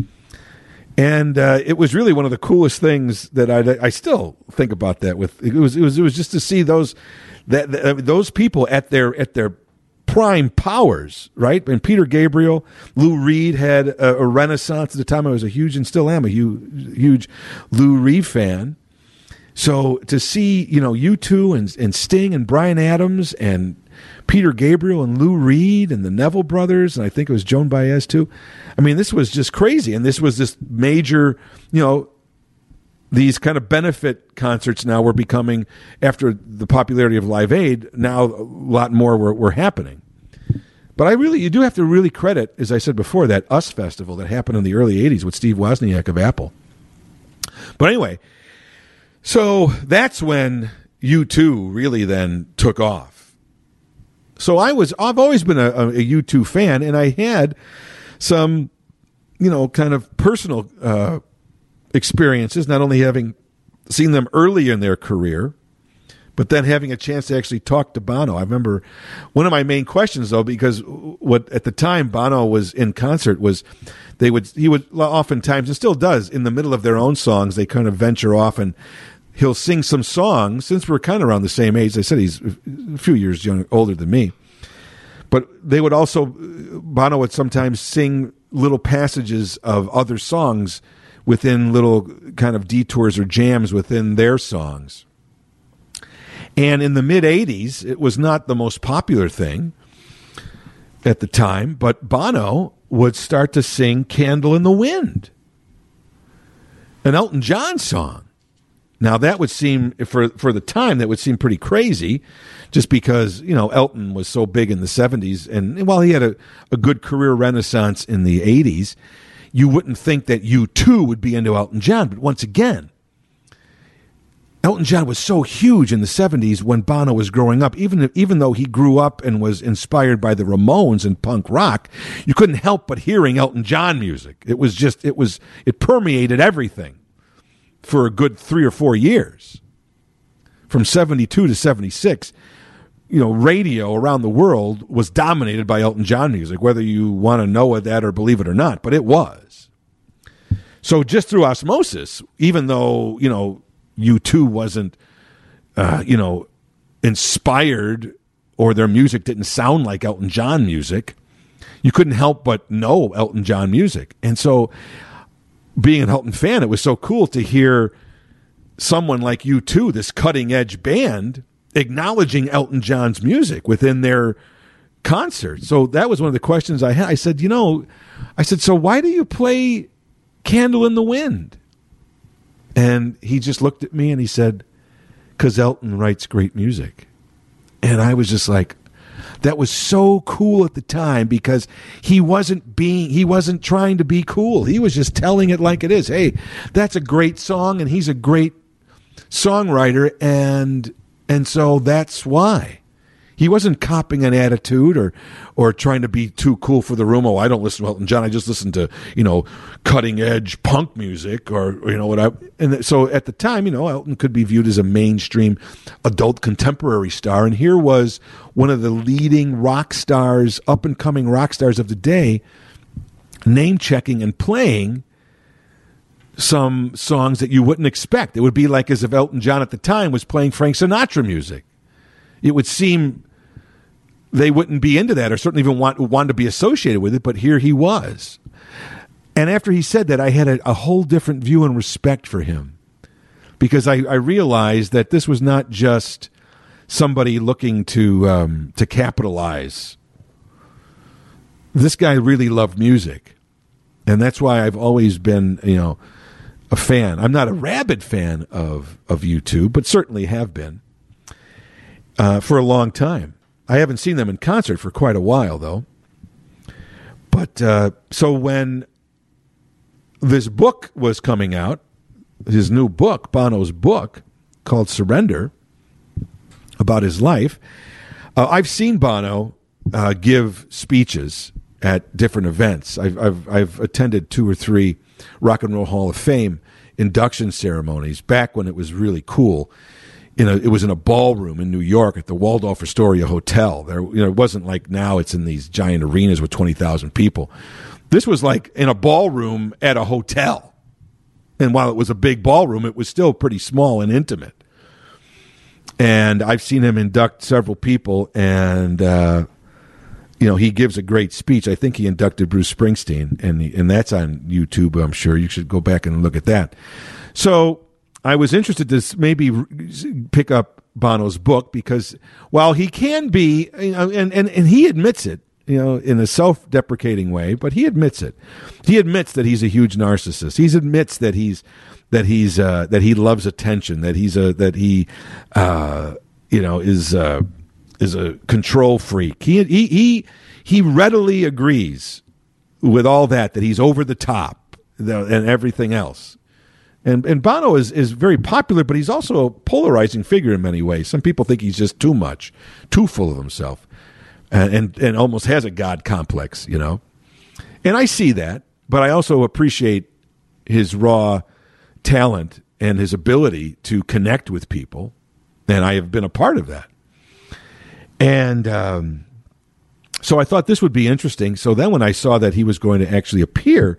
And uh, it was really one of the coolest things that I I still think about that with. It was it was it was just to see those that, that those people at their at their prime powers, right? And Peter Gabriel, Lou Reed had a, a renaissance at the time. I was a huge, and still am a huge, huge Lou Reed fan. So to see, you know, U two and, and Sting and Bryan Adams and Peter Gabriel and Lou Reed and the Neville Brothers, and I think it was Joan Baez too. I mean, this was just crazy. And this was this major, you know, these kind of benefit concerts now were becoming, after the popularity of Live Aid, now a lot more were, were happening. But I really, you do have to really credit, as I said before, that US Festival that happened in the early eighties with Steve Wozniak of Apple. But anyway, so that's when U two really then took off. So I was, I've always been a, a U two fan, and I had some, you know, kind of personal uh experiences, not only having seen them early in their career, but then having a chance to actually talk to Bono. I remember one of my main questions, though, because what at the time Bono was in concert was they would he would oftentimes, and still does, in the middle of their own songs, they kind of venture off and he'll sing some songs. Since we're kind of around the same age, I said he's a few years younger, older than me, but they would also, Bono would sometimes sing little passages of other songs within little kind of detours or jams within their songs. And in the mid-eighties, it was not the most popular thing at the time, but Bono would start to sing Candle in the Wind, an Elton John song. Now, that would seem, for for the time, that would seem pretty crazy, just because, you know, Elton was so big in the seventies, and while he had a, a good career renaissance in the eighties, you wouldn't think that U two would be into Elton John. But once again, Elton John was so huge in the seventies when Bono was growing up. Even if, even though he grew up and was inspired by the Ramones and punk rock, you couldn't help but hearing Elton John music. It was just, it was, it permeated everything for a good three or four years. From seventy-two to seventy-six, you know, radio around the world was dominated by Elton John music, whether you want to know that or believe it or not, but it was. So just through osmosis, even though, you know, U two wasn't, uh, you know, inspired, or their music didn't sound like Elton John music, you couldn't help but know Elton John music. And so being an Elton fan, it was so cool to hear someone like U two, this cutting-edge band, acknowledging Elton John's music within their concert. So that was one of the questions I had. I said, you know, I said, so why do you play Candle in the Wind? And he just looked at me and he said, "'Cause Elton writes great music." And I was just like, that was so cool at the time, because he wasn't being, he wasn't trying to be cool. He was just telling it like it is. Hey, that's a great song, and he's a great songwriter, and and so that's why. He wasn't copying an attitude or or trying to be too cool for the room. Oh, I don't listen to Elton John. I just listen to, you know, cutting edge punk music, or, you know, what I. And so at the time, you know, Elton could be viewed as a mainstream adult contemporary star. And here was one of the leading rock stars, up and coming rock stars of the day, name checking and playing some songs that you wouldn't expect. It would be like as if Elton John at the time was playing Frank Sinatra music. It would seem they wouldn't be into that, or certainly even want, want to be associated with it, but here he was. And after he said that, I had a, a whole different view and respect for him, because I, I realized that this was not just somebody looking to um, to capitalize. This guy really loved music, and that's why I've always been, you know, a fan. I'm not a rabid fan of, of U two, but certainly have been uh, for a long time. I haven't seen them in concert for quite a while, though. But uh, so when this book was coming out, his new book, Bono's book, called Surrender, about his life, uh, I've seen Bono uh, give speeches at different events. I've, I've, I've attended two or three Rock and Roll Hall of Fame induction ceremonies back when it was really cool. You know, it was in a ballroom in New York at the Waldorf Astoria Hotel. There, you know, it wasn't like now it's in these giant arenas with twenty thousand people. This was like in a ballroom at a hotel. And while it was a big ballroom, it was still pretty small and intimate. And I've seen him induct several people, and uh, you know, he gives a great speech. I think he inducted Bruce Springsteen, and he, and that's on YouTube, I'm sure. You should go back and look at that. So I was interested to maybe pick up Bono's book, because while he can be, you know, and, and, and he admits it, you know, in a self-deprecating way, but he admits it. He admits that he's a huge narcissist. He admits that he's that he's uh, that he loves attention. That he's a that he uh, you know is uh, is a control freak. He he he he readily agrees with all that. That he's over the top and everything else. And and Bono is, is very popular, but he's also a polarizing figure in many ways. Some people think he's just too much, too full of himself, and, and, and almost has a God complex, you know. And I see that, but I also appreciate his raw talent and his ability to connect with people, and I have been a part of that. And um, so I thought this would be interesting. So then when I saw that he was going to actually appear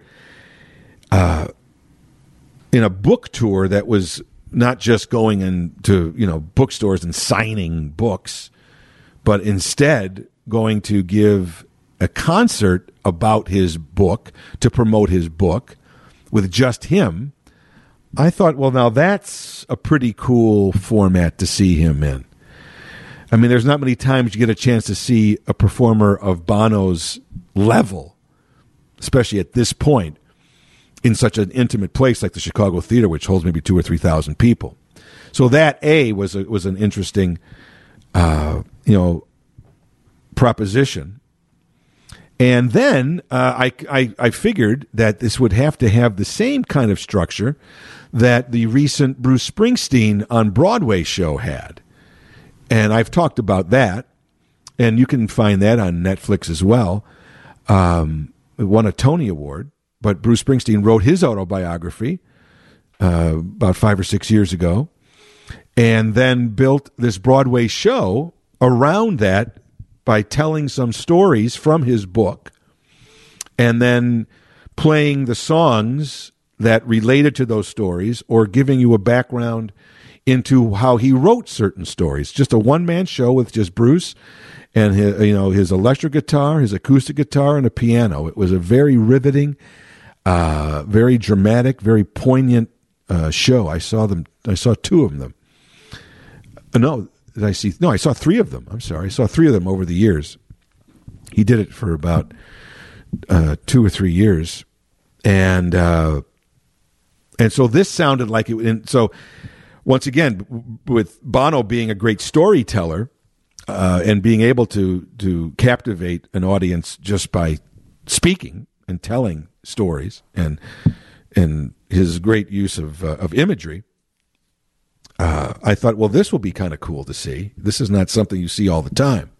uh in a book tour that was not just going into, you know, bookstores and signing books, but instead going to give a concert about his book to promote his book with just him, I thought, well, now that's a pretty cool format to see him in. I mean, there's not many times you get a chance to see a performer of Bono's level, especially at this point, in such an intimate place like the Chicago Theater, which holds maybe two or three thousand people. So that a was a, was an interesting, uh, you know, proposition. And then uh, I, I I figured that this would have to have the same kind of structure that the recent Bruce Springsteen on Broadway show had, and I've talked about that, and you can find that on Netflix as well. Um, it won a Tony Award. But Bruce Springsteen wrote his autobiography uh, about five or six years ago, and then built this Broadway show around that by telling some stories from his book, and then playing the songs that related to those stories, or giving you a background into how he wrote certain stories. Just a one-man show with just Bruce and his, you know, his electric guitar, his acoustic guitar, and a piano. It was a very riveting, Uh, very dramatic, very poignant uh, show. I saw them. I saw two of them. Uh, no, did I see? No, I saw three of them. I'm sorry. I saw three of them over the years. He did it for about uh, two or three years, and uh, And so this sounded like it. And so once again, with Bono being a great storyteller uh, and being able to to captivate an audience just by speaking and telling stories, and and his great use of uh, of imagery, uh, I thought, well, this will be kind of cool to see. This is not something you see all the time.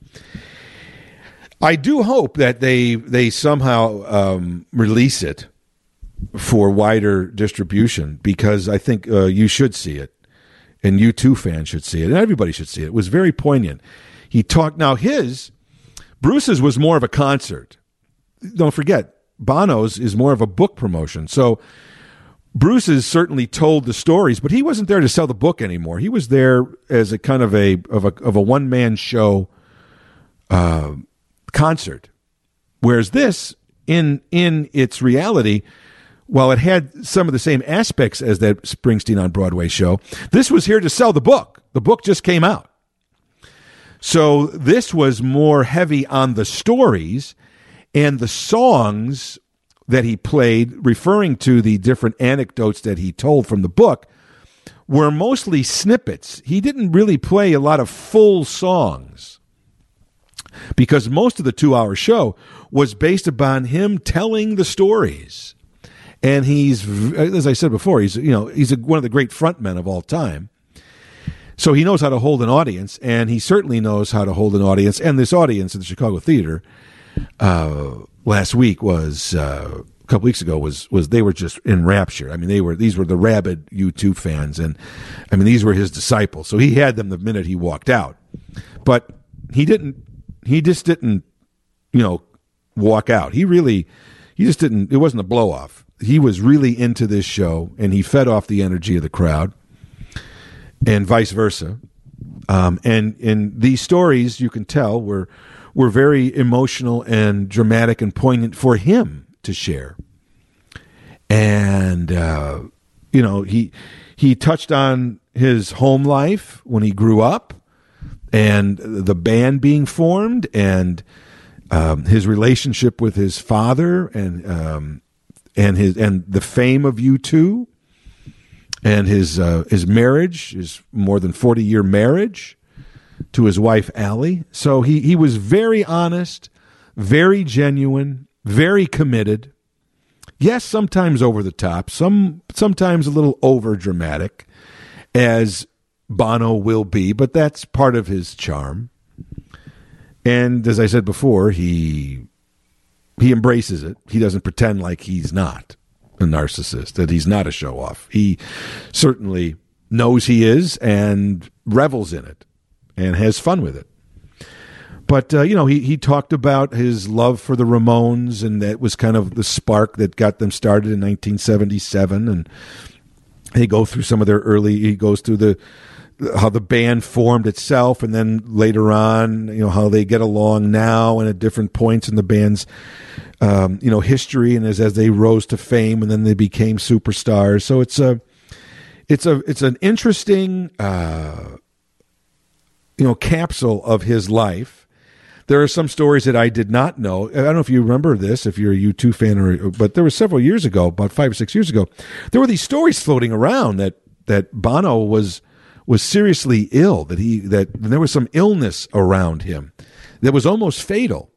I do hope that they they somehow um, release it for wider distribution, because I think uh, you should see it, and U two fans should see it, and everybody should see it. It was very poignant. He talked, now his, Bruce's was more of a concert. Don't forget, Bono's is more of a book promotion. So Bruce's certainly told the stories, but he wasn't there to sell the book anymore. He was there as a kind of a of a of a one man show uh, concert. Whereas this, in in its reality, while it had some of the same aspects as that Springsteen on Broadway show, this was here to sell the book. The book just came out. So this was more heavy on the stories, and the songs that he played, referring to the different anecdotes that he told from the book, were mostly snippets. He didn't really play a lot of full songs, because most of the two-hour show was based upon him telling the stories. And he's, as I said before, he's you know he's a, one of the great frontmen of all time. So he knows how to hold an audience, and he certainly knows how to hold an audience. And this audience at the Chicago Theater uh, last week was uh, a couple weeks ago was was they were just in rapture. I mean, they were these were the rabid U two fans, and I mean these were his disciples. So he had them the minute he walked out, but he didn't. He just didn't, you know, walk out. He really, he just didn't. It wasn't a blow off. He was really into this show, and he fed off the energy of the crowd, and vice versa. Um, and in these stories, you can tell, were were very emotional and dramatic and poignant for him to share. And uh, you know, he he touched on his home life when he grew up, and the band being formed, and um, his relationship with his father, and um, and his and the fame of U two, and his uh, his marriage, his more than forty year marriage to his wife Allie. So he he was very honest, very genuine, very committed. Yes, sometimes over the top, some sometimes a little over dramatic, as Bono will be, but that's part of his charm. And as I said before, he he embraces it. He doesn't pretend like he's not a narcissist, that he's not a show-off. He certainly knows he is and revels in it and has fun with it. But, uh, you know, he, he talked about his love for the Ramones, and that was kind of the spark that got them started in nineteen seventy-seven. And they go through some of their early, he goes through the how the band formed itself, and then later on, you know, how they get along now and at different points in the band's, um, you know, history, and as, as they rose to fame, and then they became superstars. So it's a, it's a, it's an interesting, uh, you know, capsule of his life. There are some stories that I did not know. I don't know if you remember this, if you're a U two fan, or, but there was several years ago, about five or six years ago, there were these stories floating around that, that Bono was, was seriously ill, that he, that there was some illness around him that was almost fatal.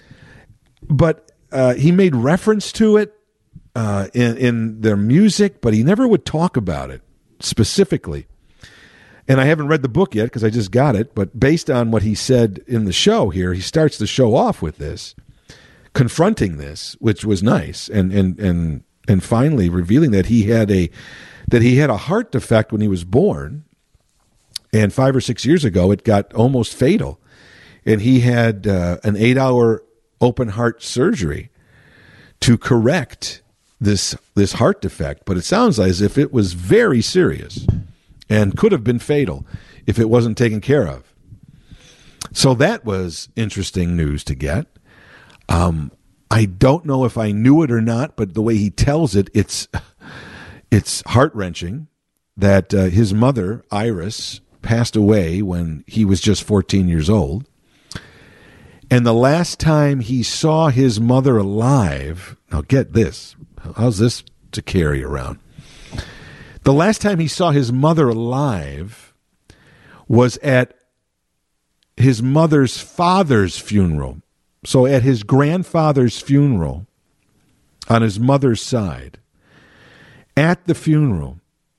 But uh, he made reference to it uh, in, in their music, but he never would talk about it specifically. And I haven't read the book yet because I just got it, but based on what he said in the show here, he starts the show off with this, confronting this, which was nice, and and and and finally revealing that he had a that he had a heart defect when he was born, and five or six years ago it got almost fatal, and he had uh, an eight-hour open heart surgery to correct this this heart defect. But it sounds as if it was very serious and could have been fatal if it wasn't taken care of. So that was interesting news to get. Um, I don't know if I knew it or not, but the way he tells it, it's it's heart-wrenching that uh, his mother, Iris, passed away when he was just fourteen years old. And the last time he saw his mother alive, now get this, how's this to carry around? The last time he saw his mother alive was at his mother's father's funeral. So at his grandfather's funeral on his mother's side, at the funeral,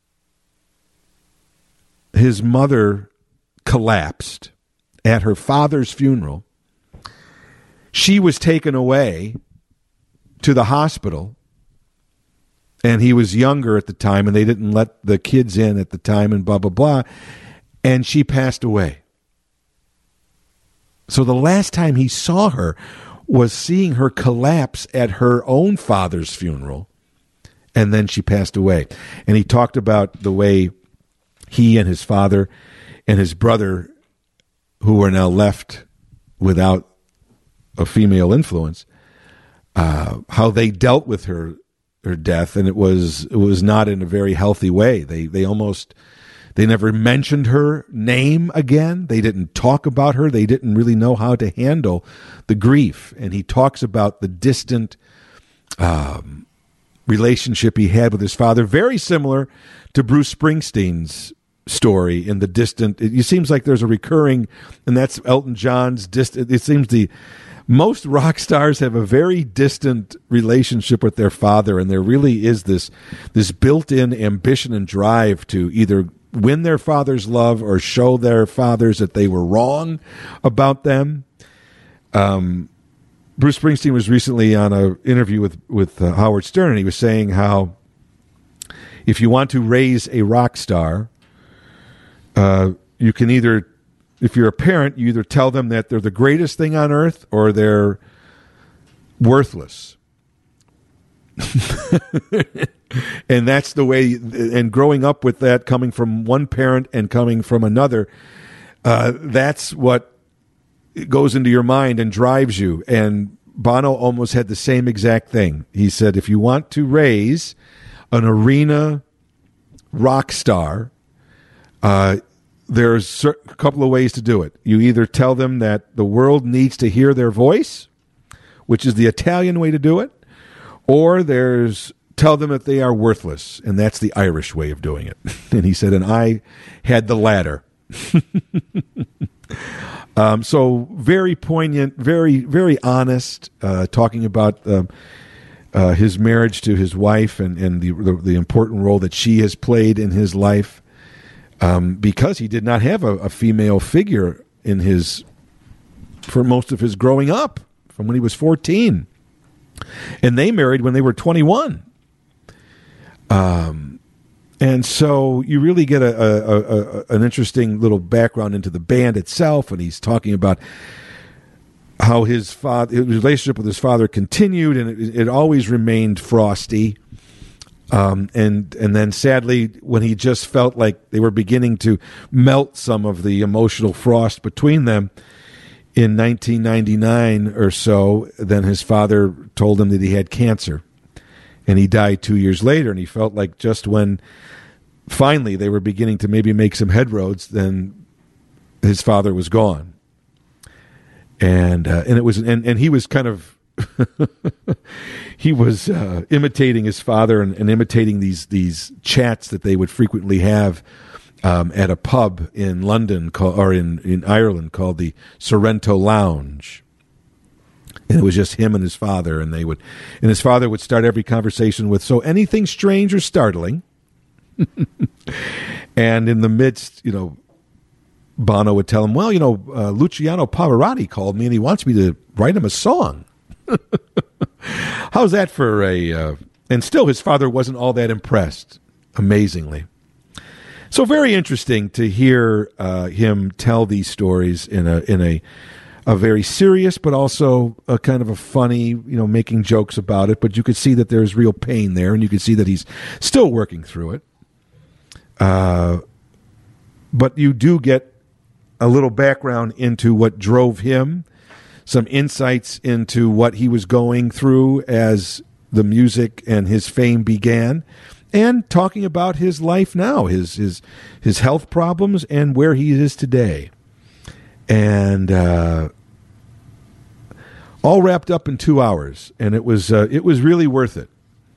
his mother collapsed at her father's funeral. She was taken away to the hospital, and he was younger at the time, and they didn't let the kids in at the time, and blah, blah, blah, and she passed away. So the last time he saw her was seeing her collapse at her own father's funeral, and then she passed away. And he talked about the way he and his father and his brother, who are now left without a female influence, uh, how they dealt with her her death, and it was it was not in a very healthy way. They they almost they never mentioned her name again. They didn't talk about her. They didn't really know how to handle the grief. And he talks about the distant um, relationship he had with his father, very similar to Bruce Springsteen's story in the distant. It, it seems like there's a recurring, and that's Elton John's distant. It seems the most rock stars have a very distant relationship with their father, and there really is this this built-in ambition and drive to either win their father's love or show their fathers that they were wrong about them. Um, Bruce Springsteen was recently on an interview with with uh, Howard Stern, and he was saying how if you want to raise a rock star, uh, you can either, if you're a parent, you either tell them that they're the greatest thing on earth or they're worthless. And that's the way, and growing up with that, coming from one parent and coming from another, uh, that's what goes into your mind and drives you. And Bono almost had the same exact thing. He said, if you want to raise an arena rock star, uh, there's a couple of ways to do it. You either tell them that the world needs to hear their voice, which is the Italian way to do it, or there's tell them that they are worthless, and that's the Irish way of doing it. And he said, and I had the latter. um, so very poignant, very, very honest, uh, talking about uh, uh, his marriage to his wife and, and the, the the important role that she has played in his life, um, because he did not have a, a female figure in his for most of his growing up, from when he was fourteen. And they married when they were twenty-one. Um, and so you really get a, a, a, an interesting little background into the band itself. And he's talking about how his father, his relationship with his father continued, and it, it always remained frosty. Um, and and then sadly, when he just felt like they were beginning to melt some of the emotional frost between them, in nineteen ninety-nine or so, then his father told him that he had cancer, and he died two years later. And he felt like just when finally they were beginning to maybe make some headroads, then his father was gone. And uh, and it was and, and he was kind of he was uh, imitating his father and, and imitating these these chats that they would frequently have Um, at a pub in London call, or in, in Ireland called the Sorrento Lounge. And it was just him and his father, and they would and his father would start every conversation with, "So anything strange or startling?" And in the midst, you know, Bono would tell him, "Well, you know, uh, Luciano Pavarotti called me and he wants me to write him a song." How's that for a uh, and still his father wasn't all that impressed, amazingly. So very interesting to hear uh, him tell these stories in a in a a very serious, but also a kind of a funny, you know, making jokes about it. But you could see that there's real pain there, and you could see that he's still working through it. Uh, but you do get a little background into what drove him, some insights into what he was going through as the music and his fame began. And talking about his life now, his his his health problems, and where he is today, and uh, all wrapped up in two hours. And it was uh, it was really worth it.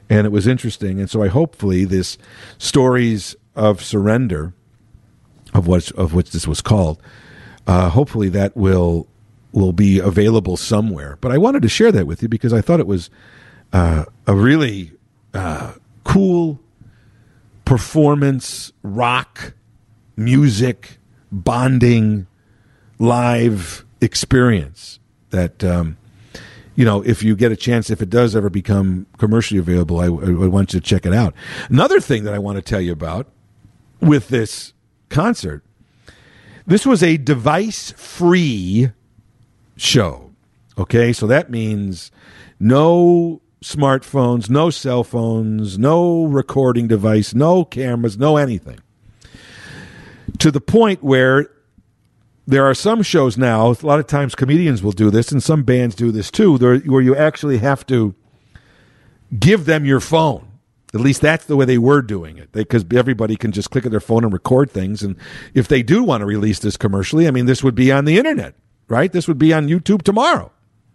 and it was interesting. And so I hopefully this Stories of Surrender, of what of which this was called, uh, hopefully that will will be available somewhere. But I wanted to share that with you because I thought it was uh, a really uh, cool performance, rock, music, bonding, live experience that, um, you know, if you get a chance, if it does ever become commercially available, I, I would want you to check it out. Another thing that I want to tell you about with this concert, this was a device-free show, okay? So that means no smartphones, no cell phones, no recording device, no cameras, no anything. To the point where there are some shows now, a lot of times comedians will do this, and some bands do this too, where you actually have to give them your phone. At least that's the way they were doing it, because everybody can just click at their phone and record things. And if they do want to release this commercially, I mean, this would be on the internet, right? This would be on YouTube tomorrow.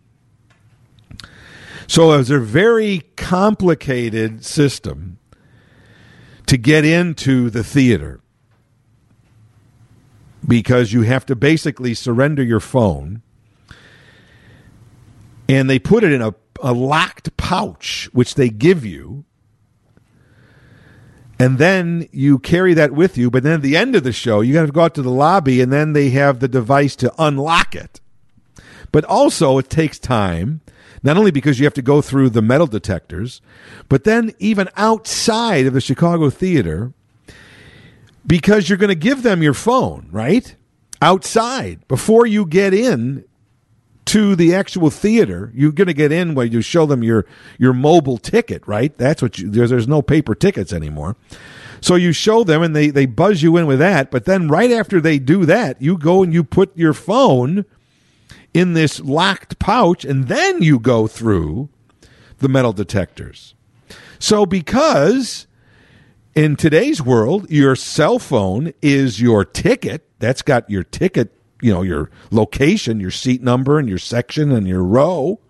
So it was a very complicated system to get into the theater, because you have to basically surrender your phone, and they put it in a, a locked pouch, which they give you, and then you carry that with you. But then at the end of the show, you got to go out to the lobby, and then they have the device to unlock it. But also, it takes time, not only because you have to go through the metal detectors, but then even outside of the Chicago Theater, because you're going to give them your phone, right? Outside, before you get in to the actual theater, you're going to get in where you show them your, your mobile ticket, right? That's what you, there's, there's no paper tickets anymore. So you show them, and they, they buzz you in with that. But then right after they do that, you go and you put your phone in this locked pouch, and then you go through the metal detectors. So because in today's world, your cell phone is your ticket. That's got your ticket, you know, your location, your seat number, and your section, and your row.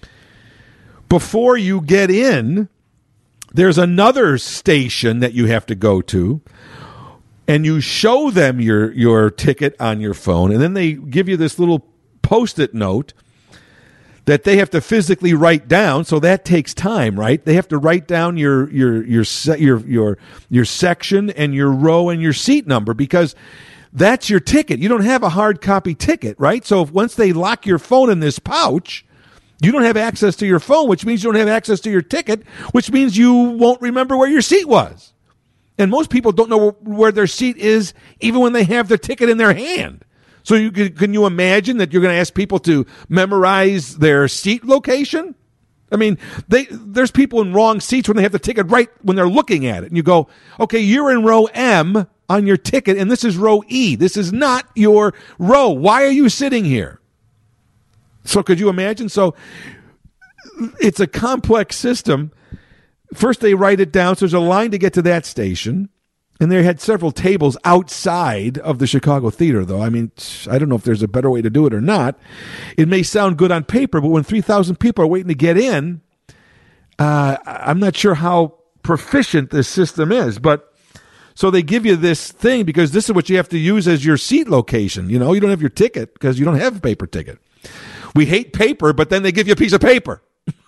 Before you get in, there's another station that you have to go to, and you show them your, your ticket on your phone, and then they give you this little Post-it note that they have to physically write down. So that takes time, right? They have to write down your your your your your your section and your row and your seat number, because that's your ticket. You don't have a hard copy ticket, right? So if once they lock your phone in this pouch, you don't have access to your phone, which means you don't have access to your ticket, which means you won't remember where your seat was. And most people don't know where their seat is even when they have the ticket in their hand. So you can, can you imagine that you're going to ask people to memorize their seat location? I mean, they, there's people in wrong seats when they have the ticket right when they're looking at it. And you go, okay, you're in row M on your ticket, and this is row E. This is not your row. Why are you sitting here? So could you imagine? So it's a complex system. First, they write it down. So there's a line to get to that station. And they had several tables outside of the Chicago Theater, though. I mean, I don't know if there's a better way to do it or not. It may sound good on paper, but when three thousand people are waiting to get in, uh, I'm not sure how proficient this system is. But so they give you this thing because this is what you have to use as your seat location. You know, you don't have your ticket because you don't have a paper ticket. We hate paper, but then they give you a piece of paper.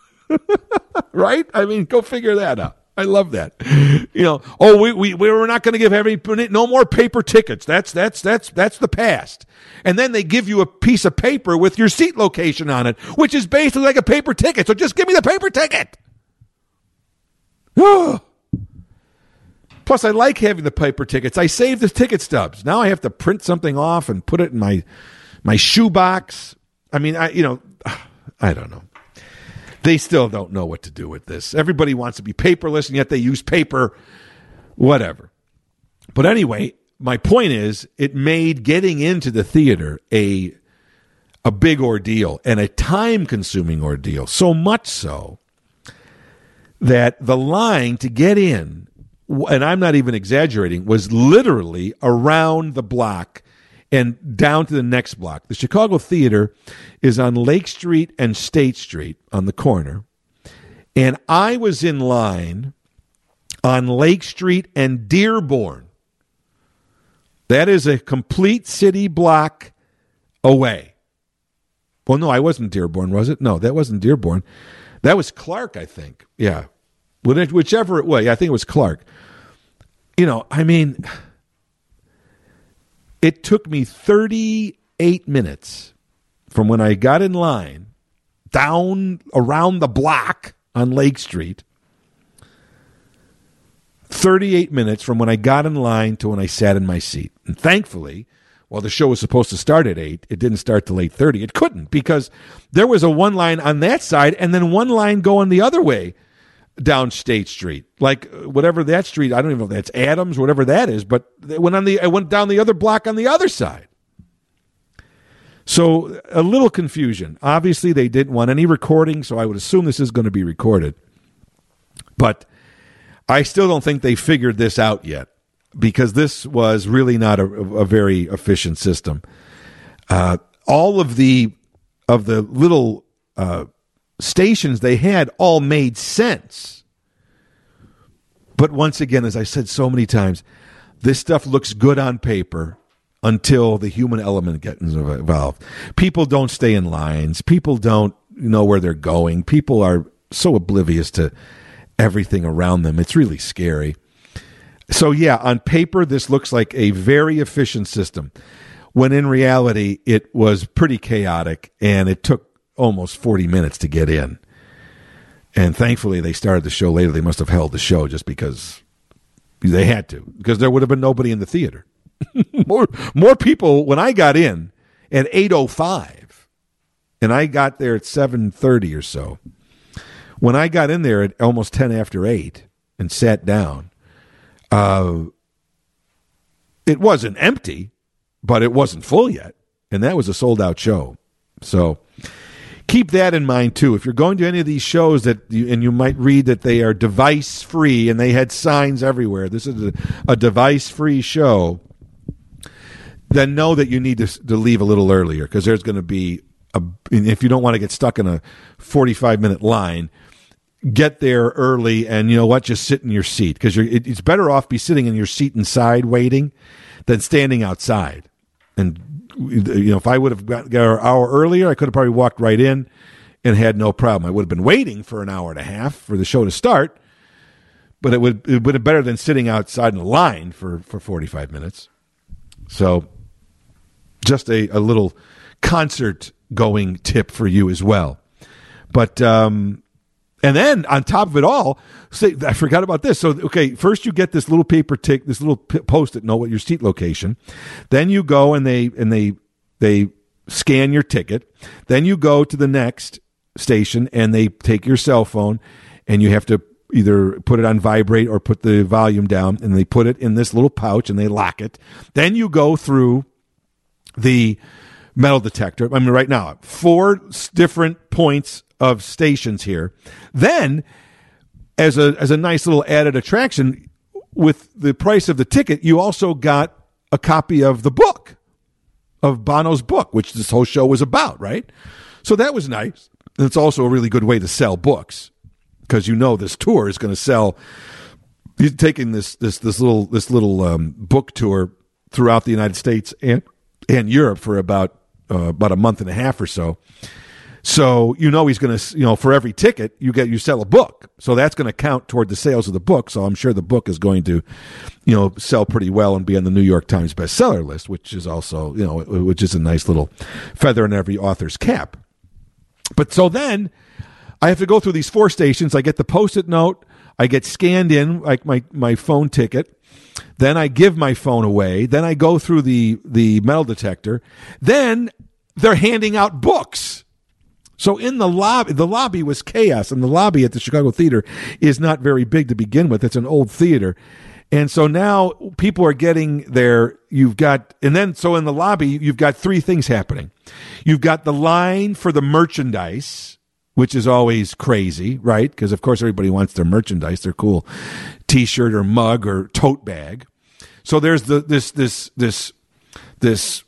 Right? I mean, go figure that out. I love that. You know, oh, we we we're not going to give every no more paper tickets. That's that's that's that's the past. And then they give you a piece of paper with your seat location on it, which is basically like a paper ticket. So just give me the paper ticket. Plus, I like having the paper tickets. I save the ticket stubs. Now I have to print something off and put it in my my shoebox. I mean, I you know, I don't know. They still don't know what to do with this. Everybody wants to be paperless, and yet they use paper, whatever. But anyway, my point is, it made getting into the theater a a big ordeal and a time-consuming ordeal, so much so that the line to get in, and I'm not even exaggerating, was literally around the block and down to the next block. The Chicago Theater is on Lake Street and State Street on the corner. And I was in line on Lake Street and Dearborn. That is a complete city block away. Well, no, I wasn't Dearborn, was it? No, that wasn't Dearborn. That was Clark, I think. Yeah. Whichever it was. I think it was Clark. You know, I mean, it took me thirty-eight minutes from when I got in line down around the block on Lake Street. thirty-eight minutes from when I got in line to when I sat in my seat. And thankfully, while the show was supposed to start at eight, it didn't start till eight thirty. It couldn't because there was a one line on that side and then one line going the other way down State Street. Like whatever that street, I don't even know if that's Adams, whatever that is, but it went on the it went down the other block on the other side. So a little confusion. Obviously, they didn't want any recording, so I would assume this is going to be recorded. But I still don't think they figured this out yet because this was really not a, a very efficient system. Uh, all of the of the little uh, stations they had all made sense. But once again, as I said so many times, this stuff looks good on paper until the human element gets involved. People don't stay in lines. People don't know where they're going. People are so oblivious to everything around them. It's really scary. So, yeah, on paper, this looks like a very efficient system, when in reality, it was pretty chaotic, and it took almost forty minutes to get in. And thankfully, they started the show later. They must have held the show just because they had to, because there would have been nobody in the theater. more, more people, when I got in at eight oh five, and I got there at seven thirty or so, when I got in there at almost ten after eight and sat down, uh, it wasn't empty, but it wasn't full yet. And that was a sold-out show. So keep that in mind, too. If you're going to any of these shows, that you, and you might read that they are device-free, and they had signs everywhere, this is a, a device-free show, then know that you need to, to leave a little earlier, because there's going to be, a, if you don't want to get stuck in a forty-five minute line, get there early, and you know what, just sit in your seat, because it, it's better off be sitting in your seat inside waiting than standing outside. And you know, if I would have got, got an hour earlier, I could have probably walked right in and had no problem. I would have been waiting for an hour and a half for the show to start, but it would it would have been better than sitting outside in a line for, for forty-five minutes. So just a, a little concert-going tip for you as well. But um, and then on top of it all, say, I forgot about this. So, okay, first you get this little paper tick, this little p- post-it note with your seat location. Then you go and they and they they scan your ticket. Then you go to the next station and they take your cell phone and you have to either put it on vibrate or put the volume down, and they put it in this little pouch and they lock it. Then you go through the metal detector. I mean, right now, four different points of stations here. Then, as a as a nice little added attraction, with the price of the ticket, you also got a copy of the book, of Bono's book, which this whole show was about, right? So that was nice. And it's also a really good way to sell books, because you know this tour is going to sell. He's taking this this this little this little um, book tour throughout the United States and and Europe for about uh, about a month and a half or so. So you know he's going to, you know, for every ticket you get, you sell a book. So that's going to count toward the sales of the book. So I'm sure the book is going to, you know, sell pretty well and be on the New York Times bestseller list, which is also, you know, which is a nice little feather in every author's cap. But so then I have to go through these four stations. I get the Post-it note. I get scanned in, like my, my phone ticket. Then I give my phone away. Then I go through the, the metal detector. Then they're handing out books. So in the lobby, the lobby was chaos, and the lobby at the Chicago Theater is not very big to begin with. It's an old theater. And so now people are getting there. You've got, and then so in the lobby, you've got three things happening. You've got the line for the merchandise, which is always crazy, right? Because, of course, everybody wants their merchandise, their cool T-shirt or mug or tote bag. So there's the this this this this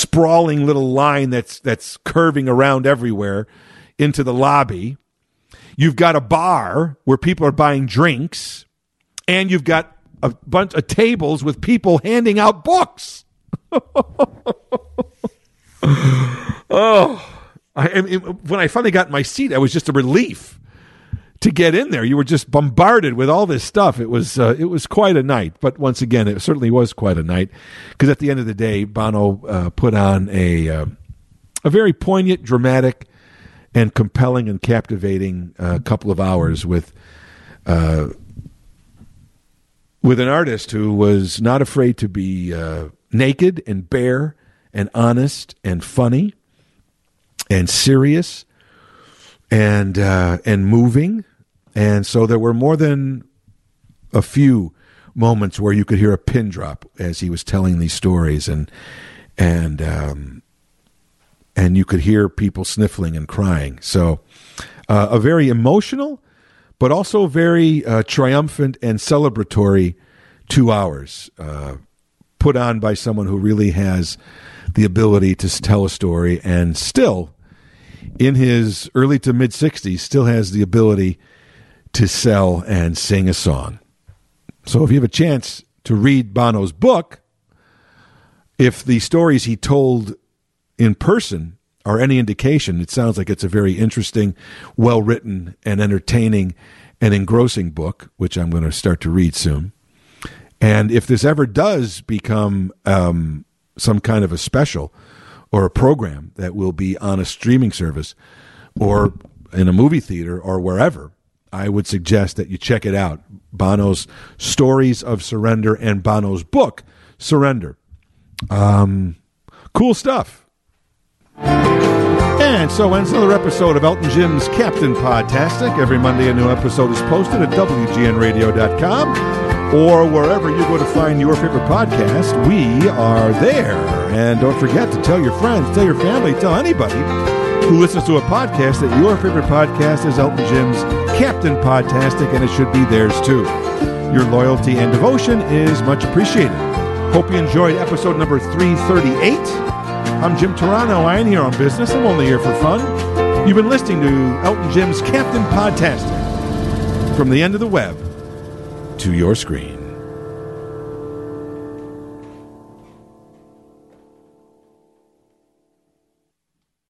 sprawling little line that's that's curving around everywhere into the lobby. You've got a bar where people are buying drinks, and you've got a bunch of tables with people handing out books. oh, I, I mean, when I finally got in my seat, I was just a relief to get in there. You were just bombarded with all this stuff. It was uh, it was quite a night. But once again, it certainly was quite a night, because at the end of the day, Bono uh, put on a uh, a very poignant, dramatic, and compelling and captivating uh, couple of hours with uh, with an artist who was not afraid to be uh, naked and bare and honest and funny and serious and uh, and moving. And so there were more than a few moments where you could hear a pin drop as he was telling these stories, and and um, and you could hear people sniffling and crying. So uh, a very emotional, but also very uh, triumphant and celebratory two hours uh, put on by someone who really has the ability to tell a story, and still, in his early to mid-sixties, still has the ability to sell and sing a song. So if you have a chance to read Bono's book, if the stories he told in person are any indication, it sounds like it's a very interesting, well-written, and entertaining and engrossing book, which I'm going to start to read soon. And if this ever does become um, some kind of a special or a program that will be on a streaming service or in a movie theater or wherever, I would suggest that you check it out. Bono's Stories of Surrender and Bono's book, Surrender. Um, cool stuff. And so ends another episode of Elton Jim's Captain Podtastic. Every Monday a new episode is posted at W G N radio dot com or wherever you go to find your favorite podcast. We are there. And don't forget to tell your friends, tell your family, tell anybody who listens to a podcast that your favorite podcast is Elton Jim's Captain Podtastic, and it should be theirs too. Your loyalty and devotion is much appreciated. Hope you enjoyed episode number three thirty-eight. I'm Jim Turano. I ain't here on business. I'm only here for fun. You've been listening to Elton Jim's Captain Podtastic. From the end of the web to your screen.